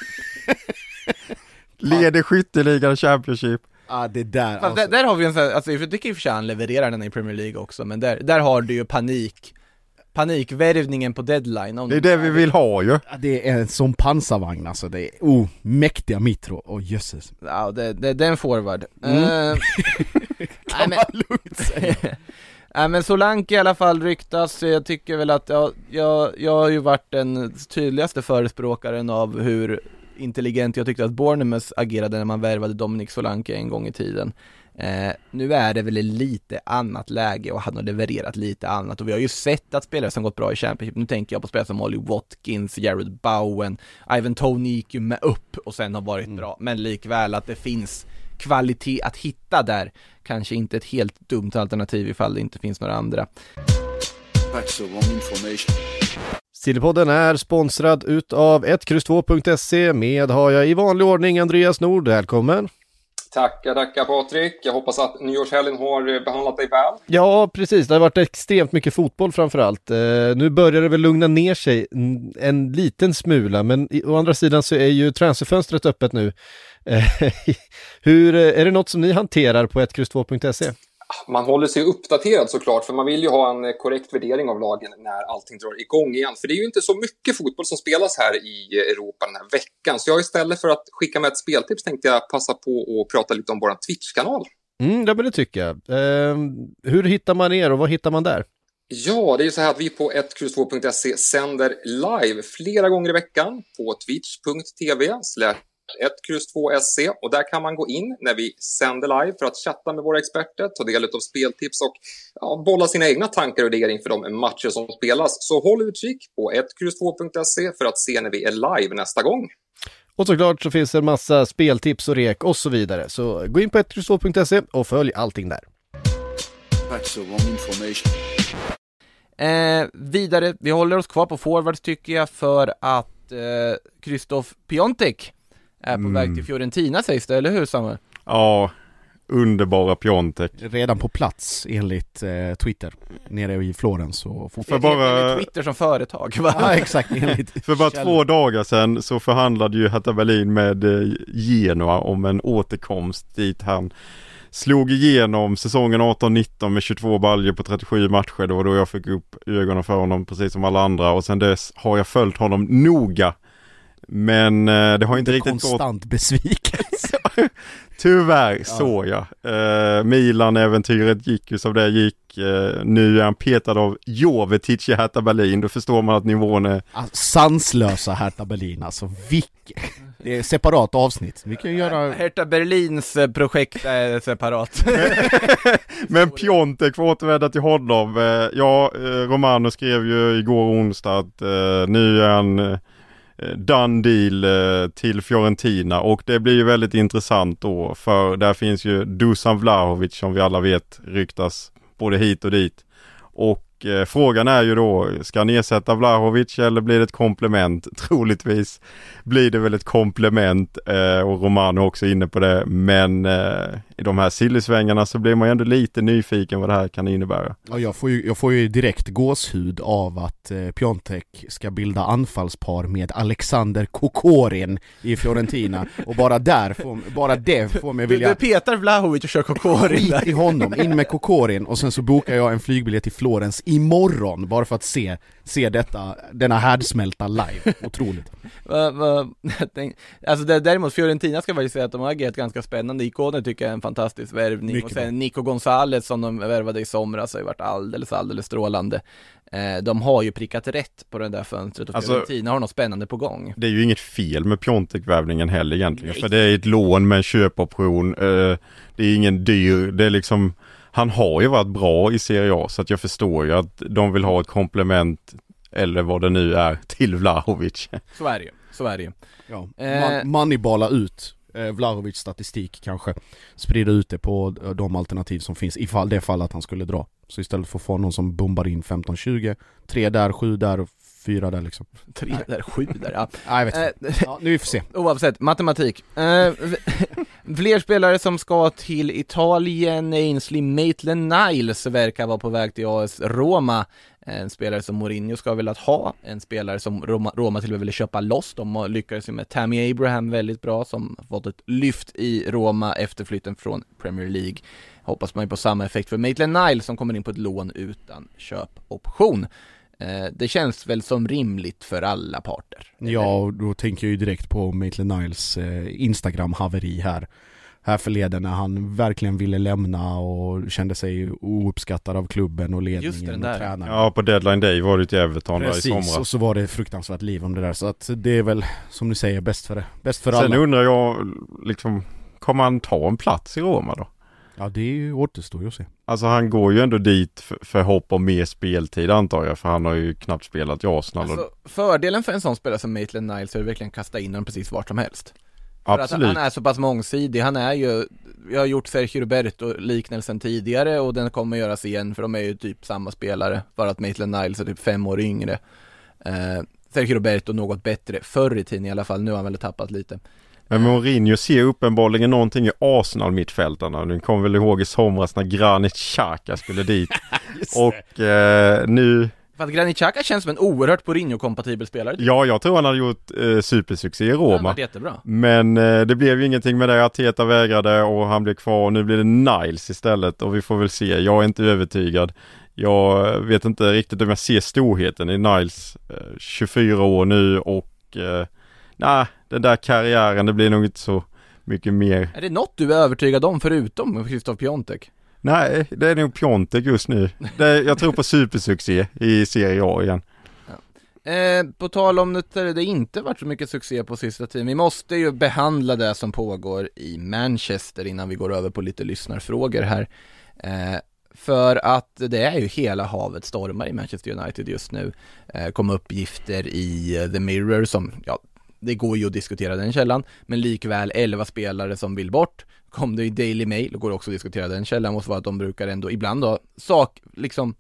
Leder skytteligan Championship. Ja, det där. Alltså. Där, där har vi en sån här, alltså jag tycker i och för sig han levererar den i Premier League också, men där, där har du ju panik. Panikvärvningen på deadline. Det är det vi vill ha ju. Ja, det är en sån pansarvagn alltså. Det är oh, mäktiga Mitro. Åh oh, jösses. Ja, det, det, det är en forward. Mm. Uh, kan man lugnt säga. Nej, men Solanke i alla fall ryktas. Jag tycker väl att jag, jag, jag har ju varit den tydligaste förespråkaren av hur intelligent jag tyckte att Bournemouth agerade när man värvade Dominic Solanke en gång i tiden. Eh, nu är det väl lite annat läge och han har levererat lite annat och vi har ju sett att spelare som gått bra i Championship, nu tänker jag på spelare som Ollie Watkins, Jared Bowen, Ivan Toney gick ju med upp och sen har varit mm. bra, men likväl att det finns kvalitet att hitta där, kanske inte ett helt dumt alternativ ifall det inte finns några andra. Sillypodden är sponsrad utav ett kryss två punkt se. Med har jag i vanlig ordning Andreas Nord, välkommen. Tackar, tackar Patrik. Jag hoppas att nyårshelgen har behandlat dig väl. Ja, precis. Det har varit extremt mycket fotboll framförallt. Eh, nu börjar det väl lugna ner sig en, en liten smula, men i, å andra sidan så är ju transferfönstret öppet nu. Eh, hur, är det något som ni hanterar på ett kryss två punkt se? Man håller sig uppdaterad såklart, för man vill ju ha en korrekt värdering av lagen när allting drar igång igen. För det är ju inte så mycket fotboll som spelas här i Europa den här veckan. Så jag istället för att skicka med ett speltips tänkte jag passa på att prata lite om vår Twitch-kanal. Mm, det, det tycker jag. Eh, hur hittar man er och vad hittar man där? Ja, det är ju så här att vi på ett kryss två punkt se sänder live flera gånger i veckan på twitch punkt tv slash ett kryss två se, och där kan man gå in när vi sänder live för att chatta med våra experter, ta del av speltips och ja, bolla sina egna tankar och idéer inför de matcher som spelas. Så håll utkik på ett kryss två punkt se för att se när vi är live nästa gång. Och såklart så finns det en massa speltips och rek och så vidare. Så gå in på ett kryss två punkt se och följ allting där. Eh, vidare, vi håller oss kvar på forwards tycker jag, för att eh, Krzysztof Piątek är på mm. väg till Fiorentina sägs det, eller hur Samuel? Ja, underbara Piątek. Redan på plats enligt eh, Twitter nere i Florens. Och för bara... enligt Twitter som företag, va? Ja, exakt. Enligt... för bara två dagar sedan så förhandlade ju Hertha Berlin med eh, Genoa om en återkomst dit han slog igenom säsongen arton nitton med tjugotvå baljor på trettiosju matcher. Det var då jag fick upp ögonen för honom precis som alla andra, och sen dess har jag följt honom noga. Men eh, det har inte riktigt gått... Konstant besvikelse. Tyvärr ja. så jag. Eh, Milan-äventyret gick ju som det gick. Eh, nu är han petad av Jovetic i Hertha Berlin. Då förstår man att nivån är... Alltså, sanslösa Hertha Berlin. Alltså, vilket... Det är separat avsnitt. Vi kan göra... Hertha Berlins projekt är separat. Men Piątek får återvända till honom. Eh, ja, eh, Romano skrev ju igår onsdag att eh, nu är han... Eh, done deal eh, till Fiorentina, och det blir ju väldigt intressant då, för där finns ju Dusan Vlahovic som vi alla vet ryktas både hit och dit, och eh, frågan är ju då, ska han ersätta Vlahovic eller blir det ett komplement? Troligtvis blir det väl ett komplement, eh, och Romano också inne på det, men eh, i de här sillysvängarna så blir man ju ändå lite nyfiken vad det här kan innebära. Ja, jag får ju, jag får ju direkt gåshud av att eh, Piątek ska bilda anfallspar med Alexander Kokorin i Fiorentina, och bara där får, bara det får mig vilja... Du, du petar Vlahovic och kör Kokorin där. i honom, in med Kokorin, och sen så bokar jag en flygbiljett till Florens imorgon bara för att se, se detta, denna härdsmälta live. Otroligt. Alltså det, däremot Fiorentina ska faktiskt säga att de har agerat ganska spännande. Ikoner tycker jag är en fantastisk värvning. Mycket och sen bra. Nico Gonzalez som de värvade i somras har ju varit alldeles, alldeles strålande. Eh, de har ju prickat rätt på den där fönstret och Alltså, Fiorentina har något spännande på gång. Det är ju inget fel med Piontek-värvningen heller egentligen. Nej. För det är ett lån med en köpoption. Eh, det är ingen dyr, det är liksom, han har ju varit bra i Serie A så att jag förstår ju att de vill ha ett komplement eller vad det nu är till Vlahovic. Så är det ju, så är det ju. Ja. Eh, Man, moneyballa ut eh, Vlahovic statistik kanske. Sprida ut det på de alternativ som finns ifall det fall att han skulle dra. Så istället för att få någon som bombar in femton tjugo, tre där, sju där och fyra där liksom. Tre där, sju där, ja. Nej, jag vet inte. Eh, ja, nu vi får se. Oavsett, matematik. Eh, fler spelare som ska till Italien. Ainsley Maitland-Niles verkar vara på väg till A S Roma. En spelare som Mourinho ska vilja ha. En spelare som Roma, Roma till och med ville köpa loss. De lyckades ju med Tammy Abraham väldigt bra, som fått ett lyft i Roma efter flytten från Premier League. Hoppas man ju på samma effekt för Maitland-Niles som kommer in på ett lån utan köpoption. Det känns väl som rimligt för alla parter. Ja, och då tänker jag ju direkt på Maitland-Niles eh, Instagram-haveri här. Här förleden när han verkligen ville lämna och kände sig ouppskattad av klubben och ledningen. Just det, den där. Och tränaren. Ja, på deadline day var det till Everton Precis, där i somras. och så var det fruktansvärt liv om det där. Så att det är väl, som du säger, bäst för det. Bäst för Sen alla. undrar jag, liksom, kommer han ta en plats i Roma då? Ja, det är ju återstår ju att se. Alltså han går ju ändå dit för, för hopp om mer speltid antar jag, för han har ju knappt spelat i Arsenal. Alltså, fördelen för en sån spelare som Maitland-Niles är att verkligen kasta in honom precis vart som helst. För absolut. att han är så pass mångsidig. Han är ju, jag har gjort Sergio Roberto liknelsen tidigare och den kommer göras igen för de är ju typ samma spelare, bara att Maitland-Niles är typ fem år yngre. Eh, Sergio Roberto något bättre förr i tiden i alla fall, nu har han väl tappat lite. Men Mourinho ser uppenbarligen någonting i Arsenal-mittfältarna. Nu kommer väl ihåg i somras när Granit Xhaka skulle dit. Och eh, nu... För att Granit Xhaka känns som en oerhört Mourinho-kompatibel spelare. Ja, jag tror han hade gjort eh, supersuccé i Roma. Han var jättebra. Men eh, det blev ju ingenting med det. Arteta vägrade och han blev kvar. Och nu blir det Niles istället. Och vi får väl se. Jag är inte övertygad. Jag vet inte riktigt om jag ser storheten i Niles. Eh, tjugofyra år nu och... Eh, nej, den där karriären, det blir nog inte så mycket mer. Är det något du är övertygad om förutom Christoph Piontek? Nej, det är nog Piontek just nu. Det, jag tror på supersuccé i Serie A igen. Ja. Eh, på tal om det, det inte varit så mycket succé på sista tiden. Vi måste ju behandla det som pågår i Manchester innan vi går över på lite lyssnarfrågor här. Eh, för att det är ju hela havet stormar i Manchester United just nu. Eh, kom uppgifter i The Mirror som, ja, det går ju att diskutera den källan, men likväl elva spelare som vill bort. Kom det i Daily Mail, och går också att diskutera den källan, måste vara att de brukar ändå ibland ha sak, liksom,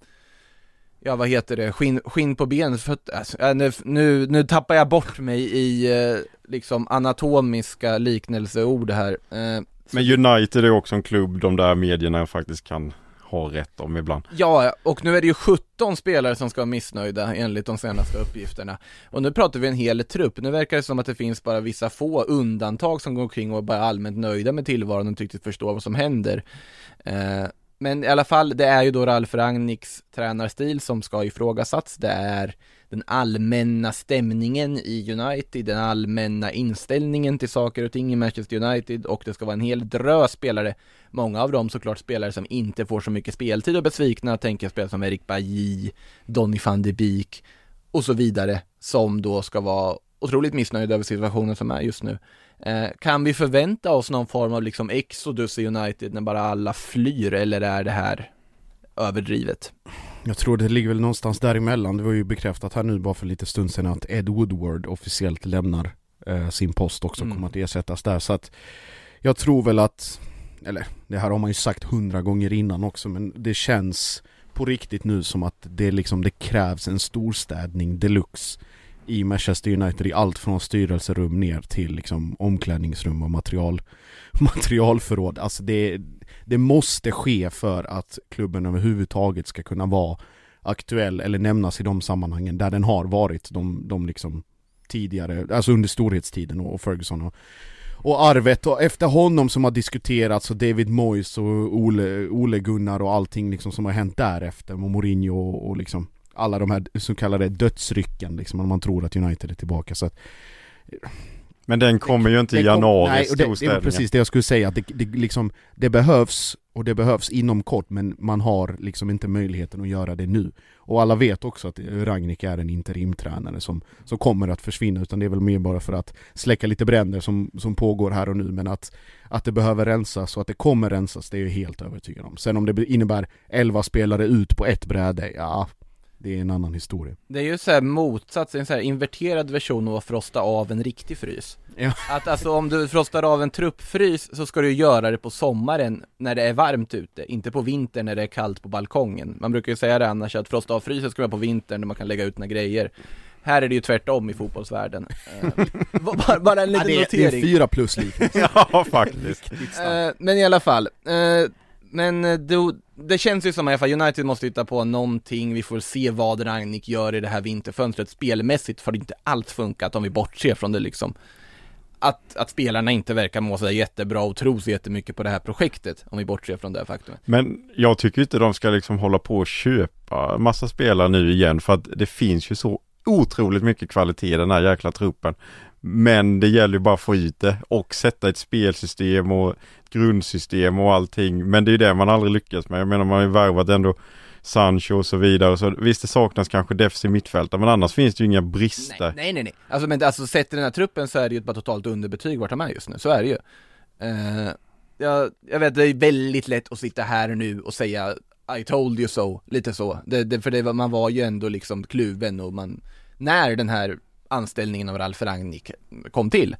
ja vad heter det, skinn, skinn på ben, för att, alltså, nu, nu, nu tappar jag bort mig i eh, liksom anatomiska liknelseord här. Eh, Men United är också en klubb de där medierna faktiskt kan ha rätt om ibland. Ja, och nu är det ju sjutton spelare som ska vara missnöjda enligt de senaste uppgifterna. Och nu pratar vi en hel trupp. Nu verkar det som att det finns bara vissa få undantag som går omkring och är bara allmänt nöjda med tillvaron och tyckte förstå vad som händer. Eh, men i alla fall, det är ju då Ralf Rangnicks tränarstil som ska ifrågasatts. Det är den allmänna stämningen i United, den allmänna inställningen till saker och ting i Manchester United, och det ska vara en hel drös spelare. Många av dem såklart spelare som inte får så mycket speltid och besvikna, tänker jag spelare som Eric Bailly, Donny van de Beek och så vidare, som då ska vara otroligt missnöjda över situationen som är just nu. Eh, kan vi förvänta oss någon form av liksom exodus i United när bara alla flyr, eller är det här överdrivet? Jag tror det ligger väl någonstans däremellan. Det var ju bekräftat här nu bara för lite stund sedan att Ed Woodward officiellt lämnar eh, sin post också, mm. kommer att ersättas där. Så att jag tror väl att, eller det här har man ju sagt hundra gånger innan också, men det känns på riktigt nu som att det liksom, det krävs en storstädning deluxe i Manchester United, i allt från styrelserum ner till liksom omklädningsrum och material, materialförråd. Alltså det, det måste ske för att klubben överhuvudtaget ska kunna vara aktuell eller nämnas i de sammanhangen där den har varit de, de liksom tidigare, alltså under storhetstiden och Ferguson och, och arvet, och efter honom som har diskuterats, och David Moyes och Ole, Ole Gunnar och allting liksom som har hänt därefter, och Mourinho och, och liksom alla de här så kallade dödsrycken liksom, om man tror att United är tillbaka. Så att... Men den kommer det, ju inte i kom, januari. Nej, och det, det är precis det jag skulle säga, att det, det, liksom, det behövs, och det behövs inom kort, men man har liksom inte möjligheten att göra det nu. Och alla vet också att Rangnick är en interimtränare som, som kommer att försvinna, utan det är väl mer bara för att släcka lite bränder som, som pågår här och nu, men att, att det behöver rensas och att det kommer rensas, det är jag helt övertygad om. Sen om det innebär elva spelare ut på ett bräde, ja, det är en annan historia. Det är ju så här motsats, en så här inverterad version av att frosta av en riktig frys. Ja. Att alltså om du frostar av en truppfrys så ska du göra det på sommaren när det är varmt ute, inte på vintern när det är kallt på balkongen. Man brukar ju säga det annars, att frosta av frysen ska man på vintern när man kan lägga ut några grejer. Här är det ju tvärtom i fotbollsvärlden. uh, bara, bara en liten ja, det, notering. Det är fyra plus liknande. Ja, faktiskt. uh, Men i alla fall, uh, men det, det känns ju som att United måste hitta på någonting. Vi får se vad Rangnick gör i det här vinterfönstret. Spelmässigt får det inte allt funkat om vi bortser från det liksom. Att, att spelarna inte verkar må så jättebra och tro så jättemycket på det här projektet, om vi bortser från det här faktum. Men jag tycker inte de ska liksom hålla på och köpa massa spelare nu igen, för att det finns ju så otroligt mycket kvalitet i den här jäkla truppen. Men det gäller ju bara att få ut det och sätta ett spelsystem och ett grundsystem och allting. Men det är ju det man aldrig lyckas med. Jag menar, man har ju värvat ändå Sancho och så vidare. Så visst, det saknas kanske defensiv mittfältare, men annars finns det ju inga brister. Nej, nej, nej. nej. Alltså, men alltså, sett i den här truppen så är det ju bara totalt underbetyg vart de är just nu. Så är det ju. Uh, jag, jag vet, det är väldigt lätt att sitta här nu och säga I told you so, lite så. Det, det, för det, man var ju ändå liksom kluven och man, när den här anställningen av Ralf Rangnick kom till.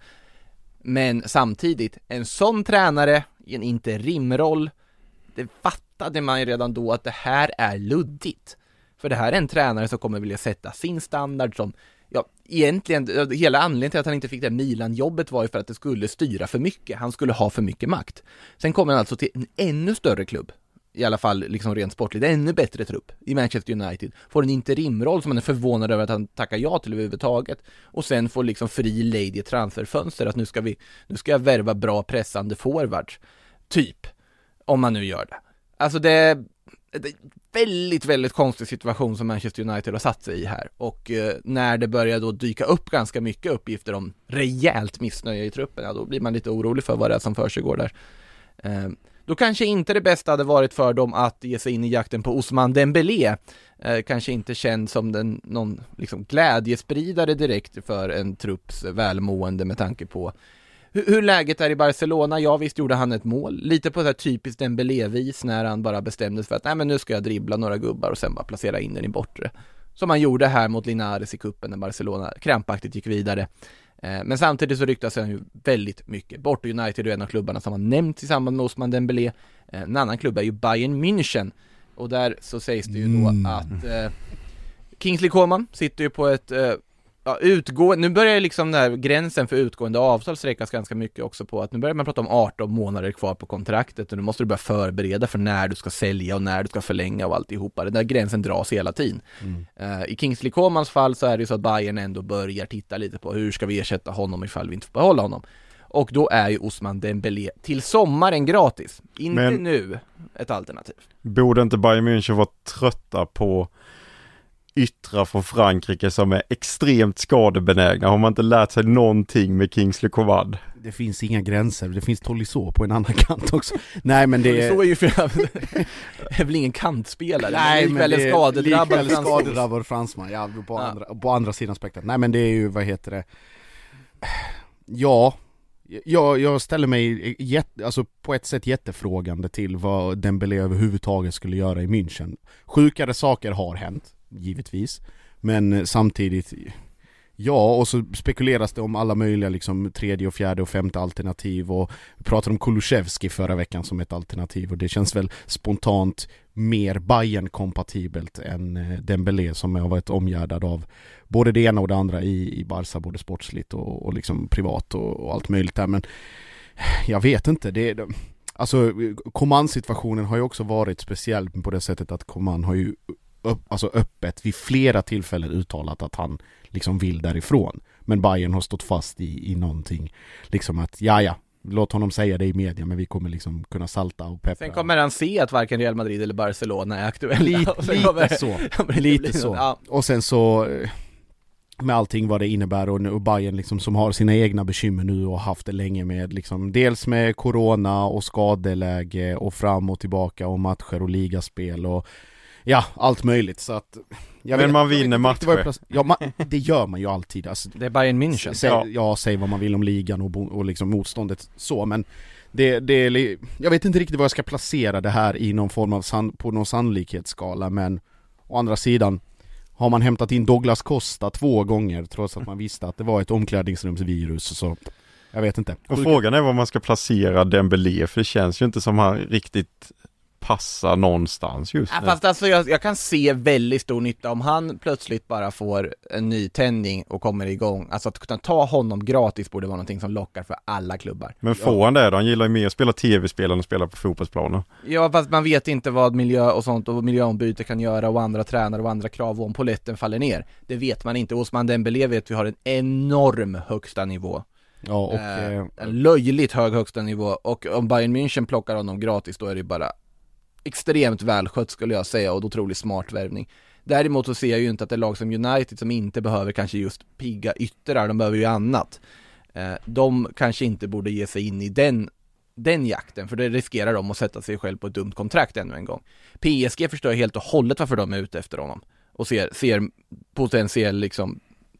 Men samtidigt, en sån tränare i en interimroll, det fattade man ju redan då att det här är luddigt. För det här är en tränare som kommer vilja sätta sin standard som, ja, egentligen, hela anledningen till att han inte fick det Milan-jobbet var ju för att det skulle styra för mycket. Han skulle ha för mycket makt. Sen kommer han alltså till en ännu större klubb, i alla fall liksom rent sportligt, ännu bättre trupp i Manchester United, får en interimroll som man är förvånad över att han tackar ja till överhuvudtaget, och sen får liksom fri lejd i transferfönster att nu ska vi, nu ska jag värva bra pressande forwards typ, om man nu gör det. Alltså det är en väldigt, väldigt konstig situation som Manchester United har satt sig i här, och eh, när det börjar då dyka upp ganska mycket uppgifter om rejält missnöje i truppen, ja, då blir man lite orolig för vad det är som försiggår där. Eh, Då kanske inte det bästa hade varit för dem att ge sig in i jakten på Ousmane Dembélé. Eh, kanske inte känd som den, någon liksom glädjespridare direkt för en trupps välmående med tanke på hur, hur läget är i Barcelona. Ja, visst gjorde han ett mål. Lite på så här typiskt Dembélé-vis när han bara bestämde sig för att nej, men nu ska jag dribbla några gubbar och sen bara placera in den i bortre. Som han gjorde här mot Linares i kuppen när Barcelona krampaktigt gick vidare. Men samtidigt så ryktas han ju väldigt mycket bort. United är en av klubbarna som har nämnts i samband med Ousmane Dembélé. En annan klubb är ju Bayern München. Och där så sägs det ju då mm. att eh, Kingsley Coman sitter ju på ett eh, ja, utgående, nu börjar liksom den här gränsen för utgående avtal sträckas ganska mycket också på att nu börjar man prata om arton månader kvar på kontraktet, och nu måste du börja förbereda för när du ska sälja och när du ska förlänga och alltihopa. Den där gränsen dras hela tiden. Mm. Uh, I Kingsley Comans fall så är det ju så att Bayern ändå börjar titta lite på hur ska vi ersätta honom ifall vi inte får behålla honom. Och då är ju Ousmane Dembélé till sommaren gratis. Inte Men nu ett alternativ. Borde inte Bayern München vara trötta på yttra från Frankrike som är extremt skadebenägna? Har man inte lärt sig någonting med Kingsley Coman? Det finns inga gränser. Det finns Tolisso på en annan kant också. Nej, men det Tolisso är ju för är väl ingen kantspelare. Nej, men det är skadedrabbad skadedrabbad fransman. Ja, på, ja. Andra, på andra sidan spektrat. Nej, men det är ju, vad heter det? Ja, jag, jag ställer mig jätte, alltså på ett sätt jättefrågande till vad Dembélé överhuvudtaget skulle göra i München. Sjukare saker har hänt, givetvis. Men samtidigt, ja, och så spekuleras det om alla möjliga liksom tredje och fjärde och femte alternativ, och vi pratade om Kulusevski förra veckan som ett alternativ, och det känns väl spontant mer Bayern-kompatibelt än Dembélé som har varit omgärdad av både det ena och det andra i, i Barca, både sportsligt och, och liksom privat och, och allt möjligt där. Men jag vet inte, det är, alltså Coman-situationen har ju också varit speciell på det sättet att Coman har ju upp, alltså öppet vid flera tillfällen uttalat att han liksom vill därifrån. Men Bayern har stått fast i, i någonting. Liksom att, ja ja, låt honom säga det i media, men vi kommer liksom kunna salta och peppra. Sen kommer han se att varken Real Madrid eller Barcelona är aktuella. Lite, lite så. Lite så. Ja. Och sen så, med allting vad det innebär och, och Bayern liksom som har sina egna bekymmer nu och haft det länge med liksom, dels med corona och skadeläge och fram och tillbaka och matcher och ligaspel och ja, allt möjligt så att jag men vet, man vinner matcher. Ja, man, det gör man ju alltid alltså, det är Bayern München. Säg, ja. ja, säg vad man vill om ligan och, och liksom motståndet så, men det, det, jag vet inte riktigt vad jag ska placera det här i någon form av san, på någon sannolikhetsskala, men å andra sidan har man hämtat in Douglas Costa två gånger trots att man visste att det var ett omklädningsrumsvirus, så jag vet inte. Och frågan är var man ska placera Dembélé, för det känns ju inte som han riktigt passar någonstans just nu. Ja, fast alltså jag, jag kan se väldigt stor nytta om han plötsligt bara får en ny tändning och kommer igång. Alltså att kunna ta honom gratis borde vara någonting som lockar för alla klubbar. Men får ja. han det då? Han gillar ju mer att spela tv-spel än att spela på fotbollsplanen. Ja, fast man vet inte vad miljö och sånt och miljöombyte kan göra och andra tränare och andra krav om polletten faller ner. Det vet man inte. Osman Dembélé vet vi har en enorm högsta nivå. Ja, och eh, en löjligt hög högsta nivå, och om Bayern München plockar honom gratis då är det bara extremt välskött skulle jag säga, och otroligt smart värvning. Däremot så ser jag ju inte att det är lag som United som inte behöver kanske just pigga yttrar, de behöver ju annat. Eh, de kanske inte borde ge sig in i den, den jakten, för det riskerar de att sätta sig själv på ett dumt kontrakt ännu en gång. P S G förstår helt och hållet varför de är ute efter honom och ser, ser potentiell liksom,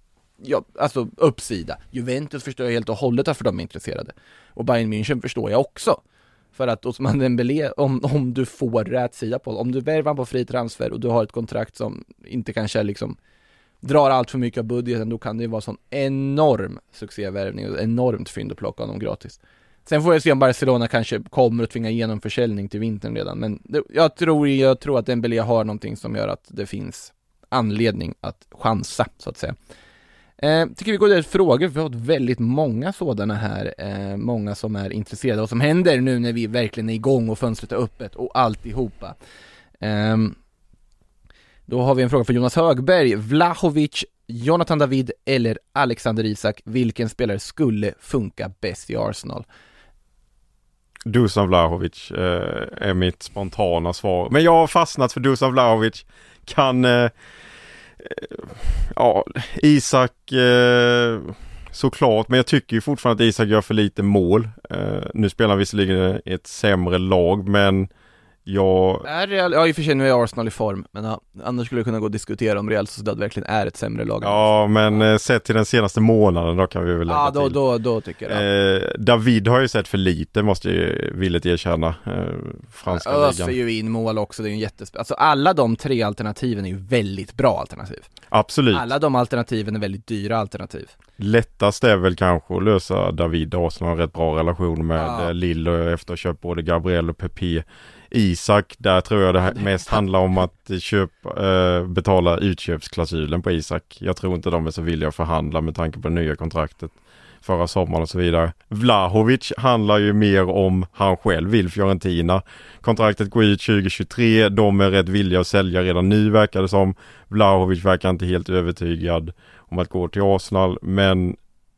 ja, alltså uppsida. Juventus förstår helt och hållet varför de är intresserade. Och Bayern München förstår jag också. För att Osman Dembélé, om, om du får rätt sida på, om du värvar på fri transfer och du har ett kontrakt som inte kanske liksom drar allt för mycket av budgeten, då kan det ju vara sån enorm succévärvning och enormt fynd att plocka honom gratis. Sen får jag se om Barcelona kanske kommer att tvinga igenom försäljning till vintern redan, men det, jag, tror, jag tror att Dembélé har någonting som gör att det finns anledning att chansa, så att säga. Eh, tycker vi går till frågor, vi har fått väldigt många sådana här, eh, många som är intresserade och som händer nu när vi verkligen är igång och fönstret är öppet och alltihopa. Eh, då har vi en fråga från Jonas Högberg. Vlahovic, Jonathan David eller Alexander Isak, vilken spelare skulle funka bäst i Arsenal? Dusan Vlahovic eh, är mitt spontana svar, men jag har fastnat för Dusan Vlahovic. Kan eh, ja, Isak eh, såklart, men jag tycker ju fortfarande att Isak gör för lite mål. Eh, nu spelar han visserligen i ett sämre lag, men jag... Är Real, ja, i och för sig nu är Arsenal i form, men ja, annars skulle jag kunna gå och diskutera om Real Sociedad verkligen är ett sämre lag. Ja, men eh, sett till den senaste månaden då kan vi väl lägga ja, då, till. då, då tycker jag. Eh, David har ju sett för lite, måste jag ju villigt erkänna. Eh, franska ligan. Öser ju in mål också, det är ju en jättesp- alltså alla de tre alternativen är ju väldigt bra alternativ. Absolut. Alla de alternativen är väldigt dyra alternativ. Lättast är väl kanske att lösa David. Arsenal har en rätt bra relation med ja. Lille efter att ha köpt både Gabriel och Pepe. Isak, där tror jag det mest handlar om att köpa, äh, betala utköpsklausulen på Isak. Jag tror inte de är så villiga att förhandla med tanke på det nya kontraktet förra sommaren och så vidare. Vlahovic handlar ju mer om han själv vill Fiorentina. Kontraktet går ut tjugo tjugotre, de är rätt villiga att sälja redan nu verkar det som. Vlahovic verkar inte helt övertygad om att gå till Arsenal, men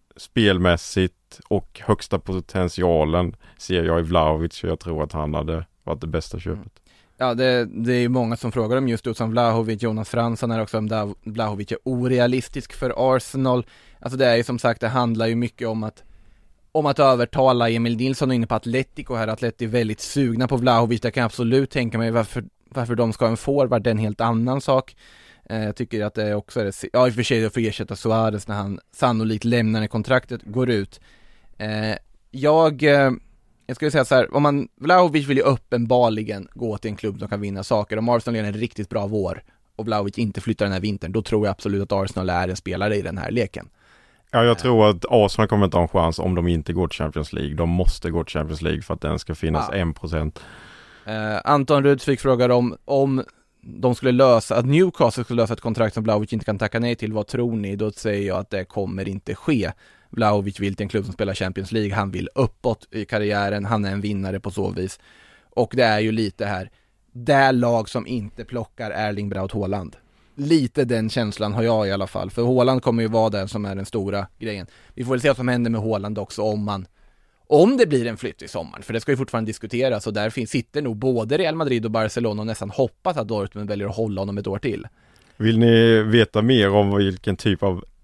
spelmässigt och högsta potentialen ser jag i Vlahovic, så jag tror att han hade varit det bästa köpet. Ja, det, det är ju många som frågar om just Dusan Vlahovic. Jonas Fransson är också om Vlahovic är orealistisk för Arsenal. Alltså det är ju som sagt, det handlar ju mycket om att om att övertala. Emil Nilsson är inne på Atletico här. Atletico är väldigt sugna på Vlahovic. Det kan jag absolut tänka mig varför, varför de ska ha en forward, det är en helt annan sak. Eh, jag tycker att det också är, ja i och för sig för att ersätta Suarez när han sannolikt lämnar när kontraktet går ut. Eh, jag... Eh, Jag skulle säga så här, om man, Vlahovic vill ju uppenbarligen gå till en klubb som kan vinna saker. Om Arsenal gör en riktigt bra vår och Vlahovic inte flyttar den här vintern, då tror jag absolut att Arsenal är en spelare i den här leken. Ja, jag tror att Arsenal kommer inte ha en chans om de inte går till Champions League. De måste gå till Champions League för att den ska finnas ja. en procent. Eh, Anton Rudsvik frågar om, om de skulle lösa, att Newcastle skulle lösa ett kontrakt som Vlahovic inte kan tacka nej till. Vad tror ni? Då säger jag att det kommer inte ske. Vlahovic vill till en klubb som spelar Champions League. Han vill uppåt i karriären. Han är en vinnare på så vis. Och det är ju lite här, det lag som inte plockar Erling Braut Haaland. Lite den känslan har jag i alla fall. För Haaland kommer ju vara den som är den stora grejen. Vi får väl se vad som händer med Haaland också om man om det blir en flytt i sommar. För det ska ju fortfarande diskuteras. Och där finns, sitter nog både Real Madrid och Barcelona och nästan hoppas att Dortmund väljer att hålla honom ett år till. Vill ni veta mer om vilken typ av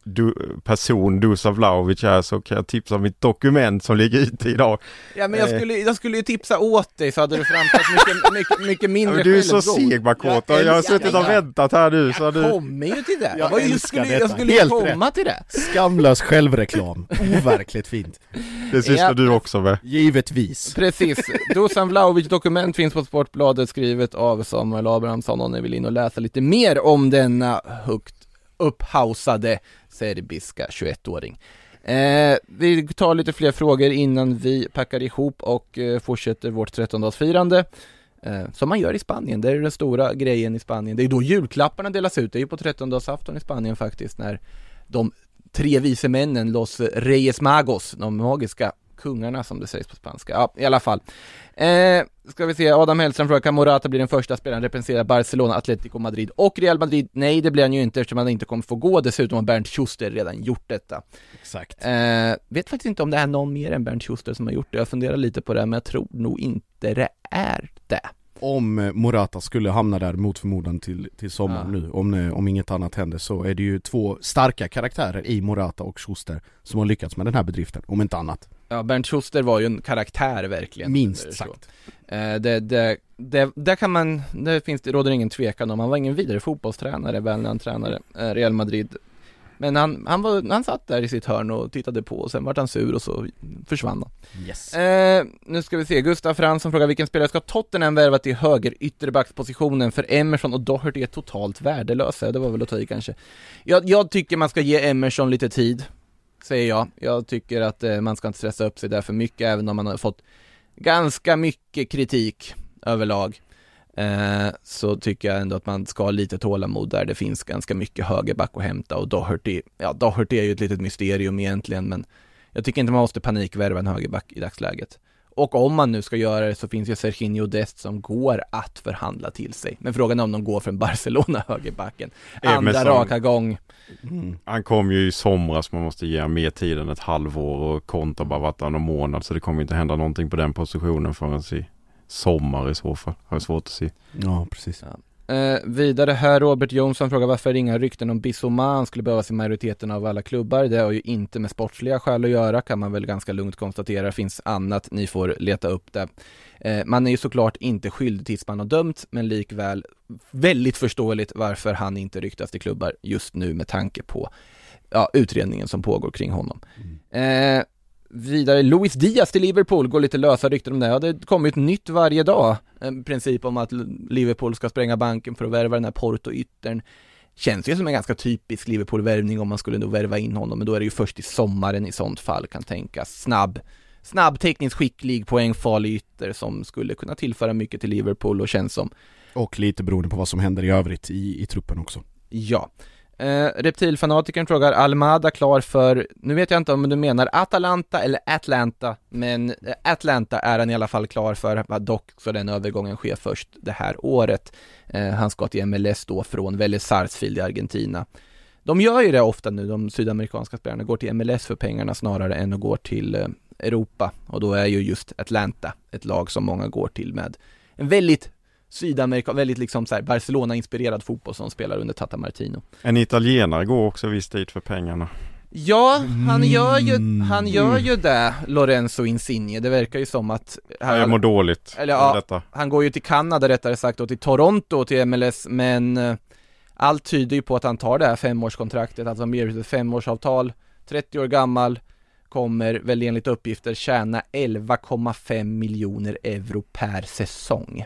du, person Dusan Vlahovic är, så kan jag tipsa om mitt dokument som ligger ute idag. Ja, men jag skulle, jag skulle ju tipsa åt dig, så hade du framfört mycket, mycket, mycket mindre. Ja, du är så seg, Makota. Jag, jag har suttit och väntat här nu. Jag så du... kommer ju till det. Jag, jag, jag skulle, detta. jag skulle Helt komma rätt. till det. Skamlös självreklam. Overkligt fint. Det sysslar Ja. du också med. Givetvis. Precis. Dusan Vlahovic dokument finns på Sportbladet, skrivet av Samuel Abrahamsson, om ni vill in och läsa lite mer om denna högt upphausade serbiska tjugoett-åring. Eh, vi tar lite fler frågor innan vi packar ihop och eh, fortsätter vårt trettondagsfirande. Eh, som man gör i Spanien. Det är den stora grejen i Spanien. Det är då julklapparna delas ut. Det är ju på trettondagsafton i Spanien faktiskt, när de tre vise männen, Los Reyes Magos, de magiska kungarna som det sägs på spanska. Ja, i alla fall. Eh, ska vi se, Adam Hellström frågar, kan Morata bli den första spelaren representera Barcelona, Atletico Madrid och Real Madrid? Nej, det blir han ju inte, eftersom han inte kommer få gå. Dessutom har Bernd Schuster redan gjort detta. Exakt. Eh, vet faktiskt inte om det är någon mer än Bernd Schuster som har gjort det. Jag funderar lite på det, men jag tror nog inte det är det. Om Morata skulle hamna där mot förmodan till, till sommaren Ja. nu, om, om inget annat händer, så är det ju två starka karaktärer i Morata och Schuster som har lyckats med den här bedriften, om inte annat. Ja, Bernd Schuster var ju en karaktär verkligen. Minst sagt. Eh, det, det, det, där kan man, det finns, det råder ingen tvekan om. Han var ingen vidare fotbollstränare, väl när han tränade eh, Real Madrid. Men han, han, var, han satt där i sitt hörn och tittade på, och sen var han sur och så försvann han. Yes. Eh, nu ska vi se, Gustav Fransson frågar, vilken spelare ska Tottenham värva till höger ytterbackspositionen, för Emerson och Doherty är totalt värdelösa? Det var väl att ta i kanske. Jag, jag tycker man ska ge Emerson lite tid, säger jag. Jag tycker att eh, man ska inte stressa upp sig där för mycket, även om man har fått ganska mycket kritik överlag. Eh, så tycker jag ändå att man ska ha lite tålamod där. Det finns ganska mycket högerback att hämta, och Doherty, ja, Doherty är ju ett litet mysterium egentligen, men jag tycker inte man måste panikvärva en högerback i dagsläget. Och om man nu ska göra det, så finns ju Serginho Dest som går att förhandla till sig. Men frågan är om de går från Barcelona högerbacken. Andra Emerson, raka gång. Mm. Han kom ju i somras, man måste ge mer tid än ett halvår, och Konto bara varit någon månad, så det kommer inte hända någonting på den positionen förrän i sommar i så fall. Har jag svårt att se. Ja, precis. Ja. Eh, vidare här, Robert Jonsson frågar, varför inga rykten om Bissouma? Han skulle behövas i majoriteten av alla klubbar. Det har ju inte med sportsliga skäl att göra, kan man väl ganska lugnt konstatera. Det finns annat, ni får leta upp det. Eh, man är ju såklart inte skyldig tills man har dömt, men likväl väldigt förståeligt varför han inte ryktas till klubbar just nu, med tanke på ja, utredningen som pågår kring honom. Mm. Eh, Vidare, Luis Diaz till Liverpool, går lite lösa rykten om det. Ja, det kommer ett nytt varje dag. En princip om att Liverpool ska spränga banken för att värva den här Porto-yttern. Känns ju som en ganska typisk Liverpool-värvning om man skulle då värva in honom. Men då är det ju först i sommaren i sånt fall, kan tänkas. Snabb, snabb tekniskt skicklig, poängfarlig ytter som skulle kunna tillföra mycket till Liverpool, och känns som. Och lite beroende på vad som händer i övrigt i, i truppen också. Ja. Eh, reptilfanatikern frågar, Almada klar för, nu vet jag inte om du menar Atalanta eller Atlanta, men eh, Atlanta är han i alla fall klar för, dock så den övergången sker först det här året. Eh, han ska till M L S då från Vélez Sarsfield i Argentina. De gör ju det ofta nu, de sydamerikanska spelarna går till M L S för pengarna snarare än att gå till eh, Europa, och då är ju just Atlanta ett lag som många går till med en väldigt Sydamerika, väldigt liksom så här Barcelona-inspirerad fotboll som spelar under Tata Martino. En italienare går också viss tid för pengarna. Ja, han gör ju, han gör ju det, Lorenzo Insigne. Det verkar ju som att Han, jag mår dåligt eller, ja, detta. Han går ju till Kanada rättare sagt, och till Toronto till M L S, men uh, allt tyder ju på att han tar det här femårskontraktet, alltså mer ett femårsavtal, trettio år gammal, kommer väl enligt uppgifter tjäna elva komma fem miljoner euro per säsong.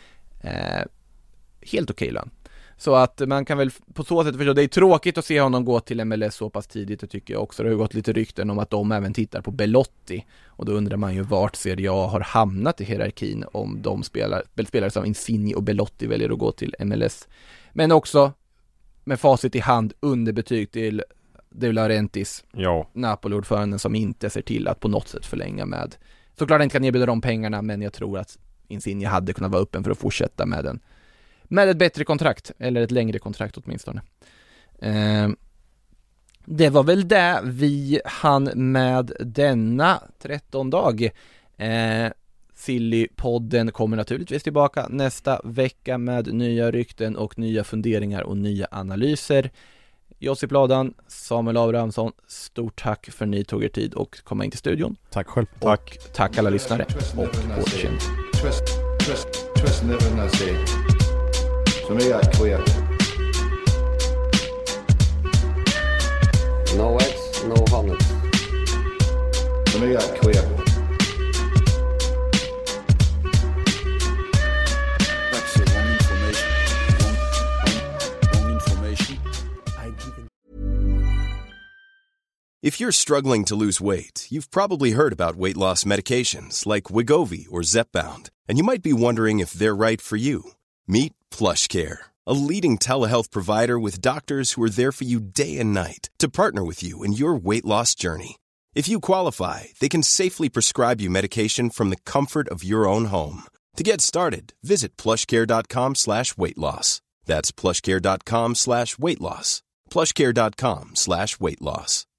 Eh, helt okej lön. Så att man kan väl på så sätt förstå, det är tråkigt att se honom gå till M L S så pass tidigt, det tycker jag också. Det har gått lite rykten om att de även tittar på Belotti, och då undrar man ju vart Serie A har hamnat i hierarkin om de spelar, spelare som Insigne och Belotti väljer att gå till M L S. Men också med facit i hand underbetyg till De Laurentiis, ja. Napoli-ordföranden, som inte ser till att på något sätt förlänga med. Såklart inte kan erbjuda de pengarna, men jag tror att Insigne hade kunnat vara öppen för att fortsätta med den, med ett bättre kontrakt, eller ett längre kontrakt åtminstone. Eh, det var väl det vi hann med denna tretton-dag. Eh, Silly-podden kommer naturligtvis tillbaka nästa vecka med nya rykten och nya funderingar och nya analyser. Josip Ladan, Samuel Abrahamsson, stort tack för att ni tog er tid och komma in till studion. Tack själv. Tack. Och tack alla lyssnare. Och återseende. Trust, trust, trust never nasty. Som är jag queer. No eggs, no honey. Som är jag queer. That's the wrong information. Wrong, wrong, wrong information. If you're struggling to lose weight, you've probably heard about weight loss medications like Wegovy or Zepbound, and you might be wondering if they're right for you. Meet PlushCare, a leading telehealth provider with doctors who are there for you day and night to partner with you in your weight loss journey. If you qualify, they can safely prescribe you medication from the comfort of your own home. To get started, visit plushcare.com slash weight loss. That's plushcare.com slash weight loss. plushcare.com slash weight loss.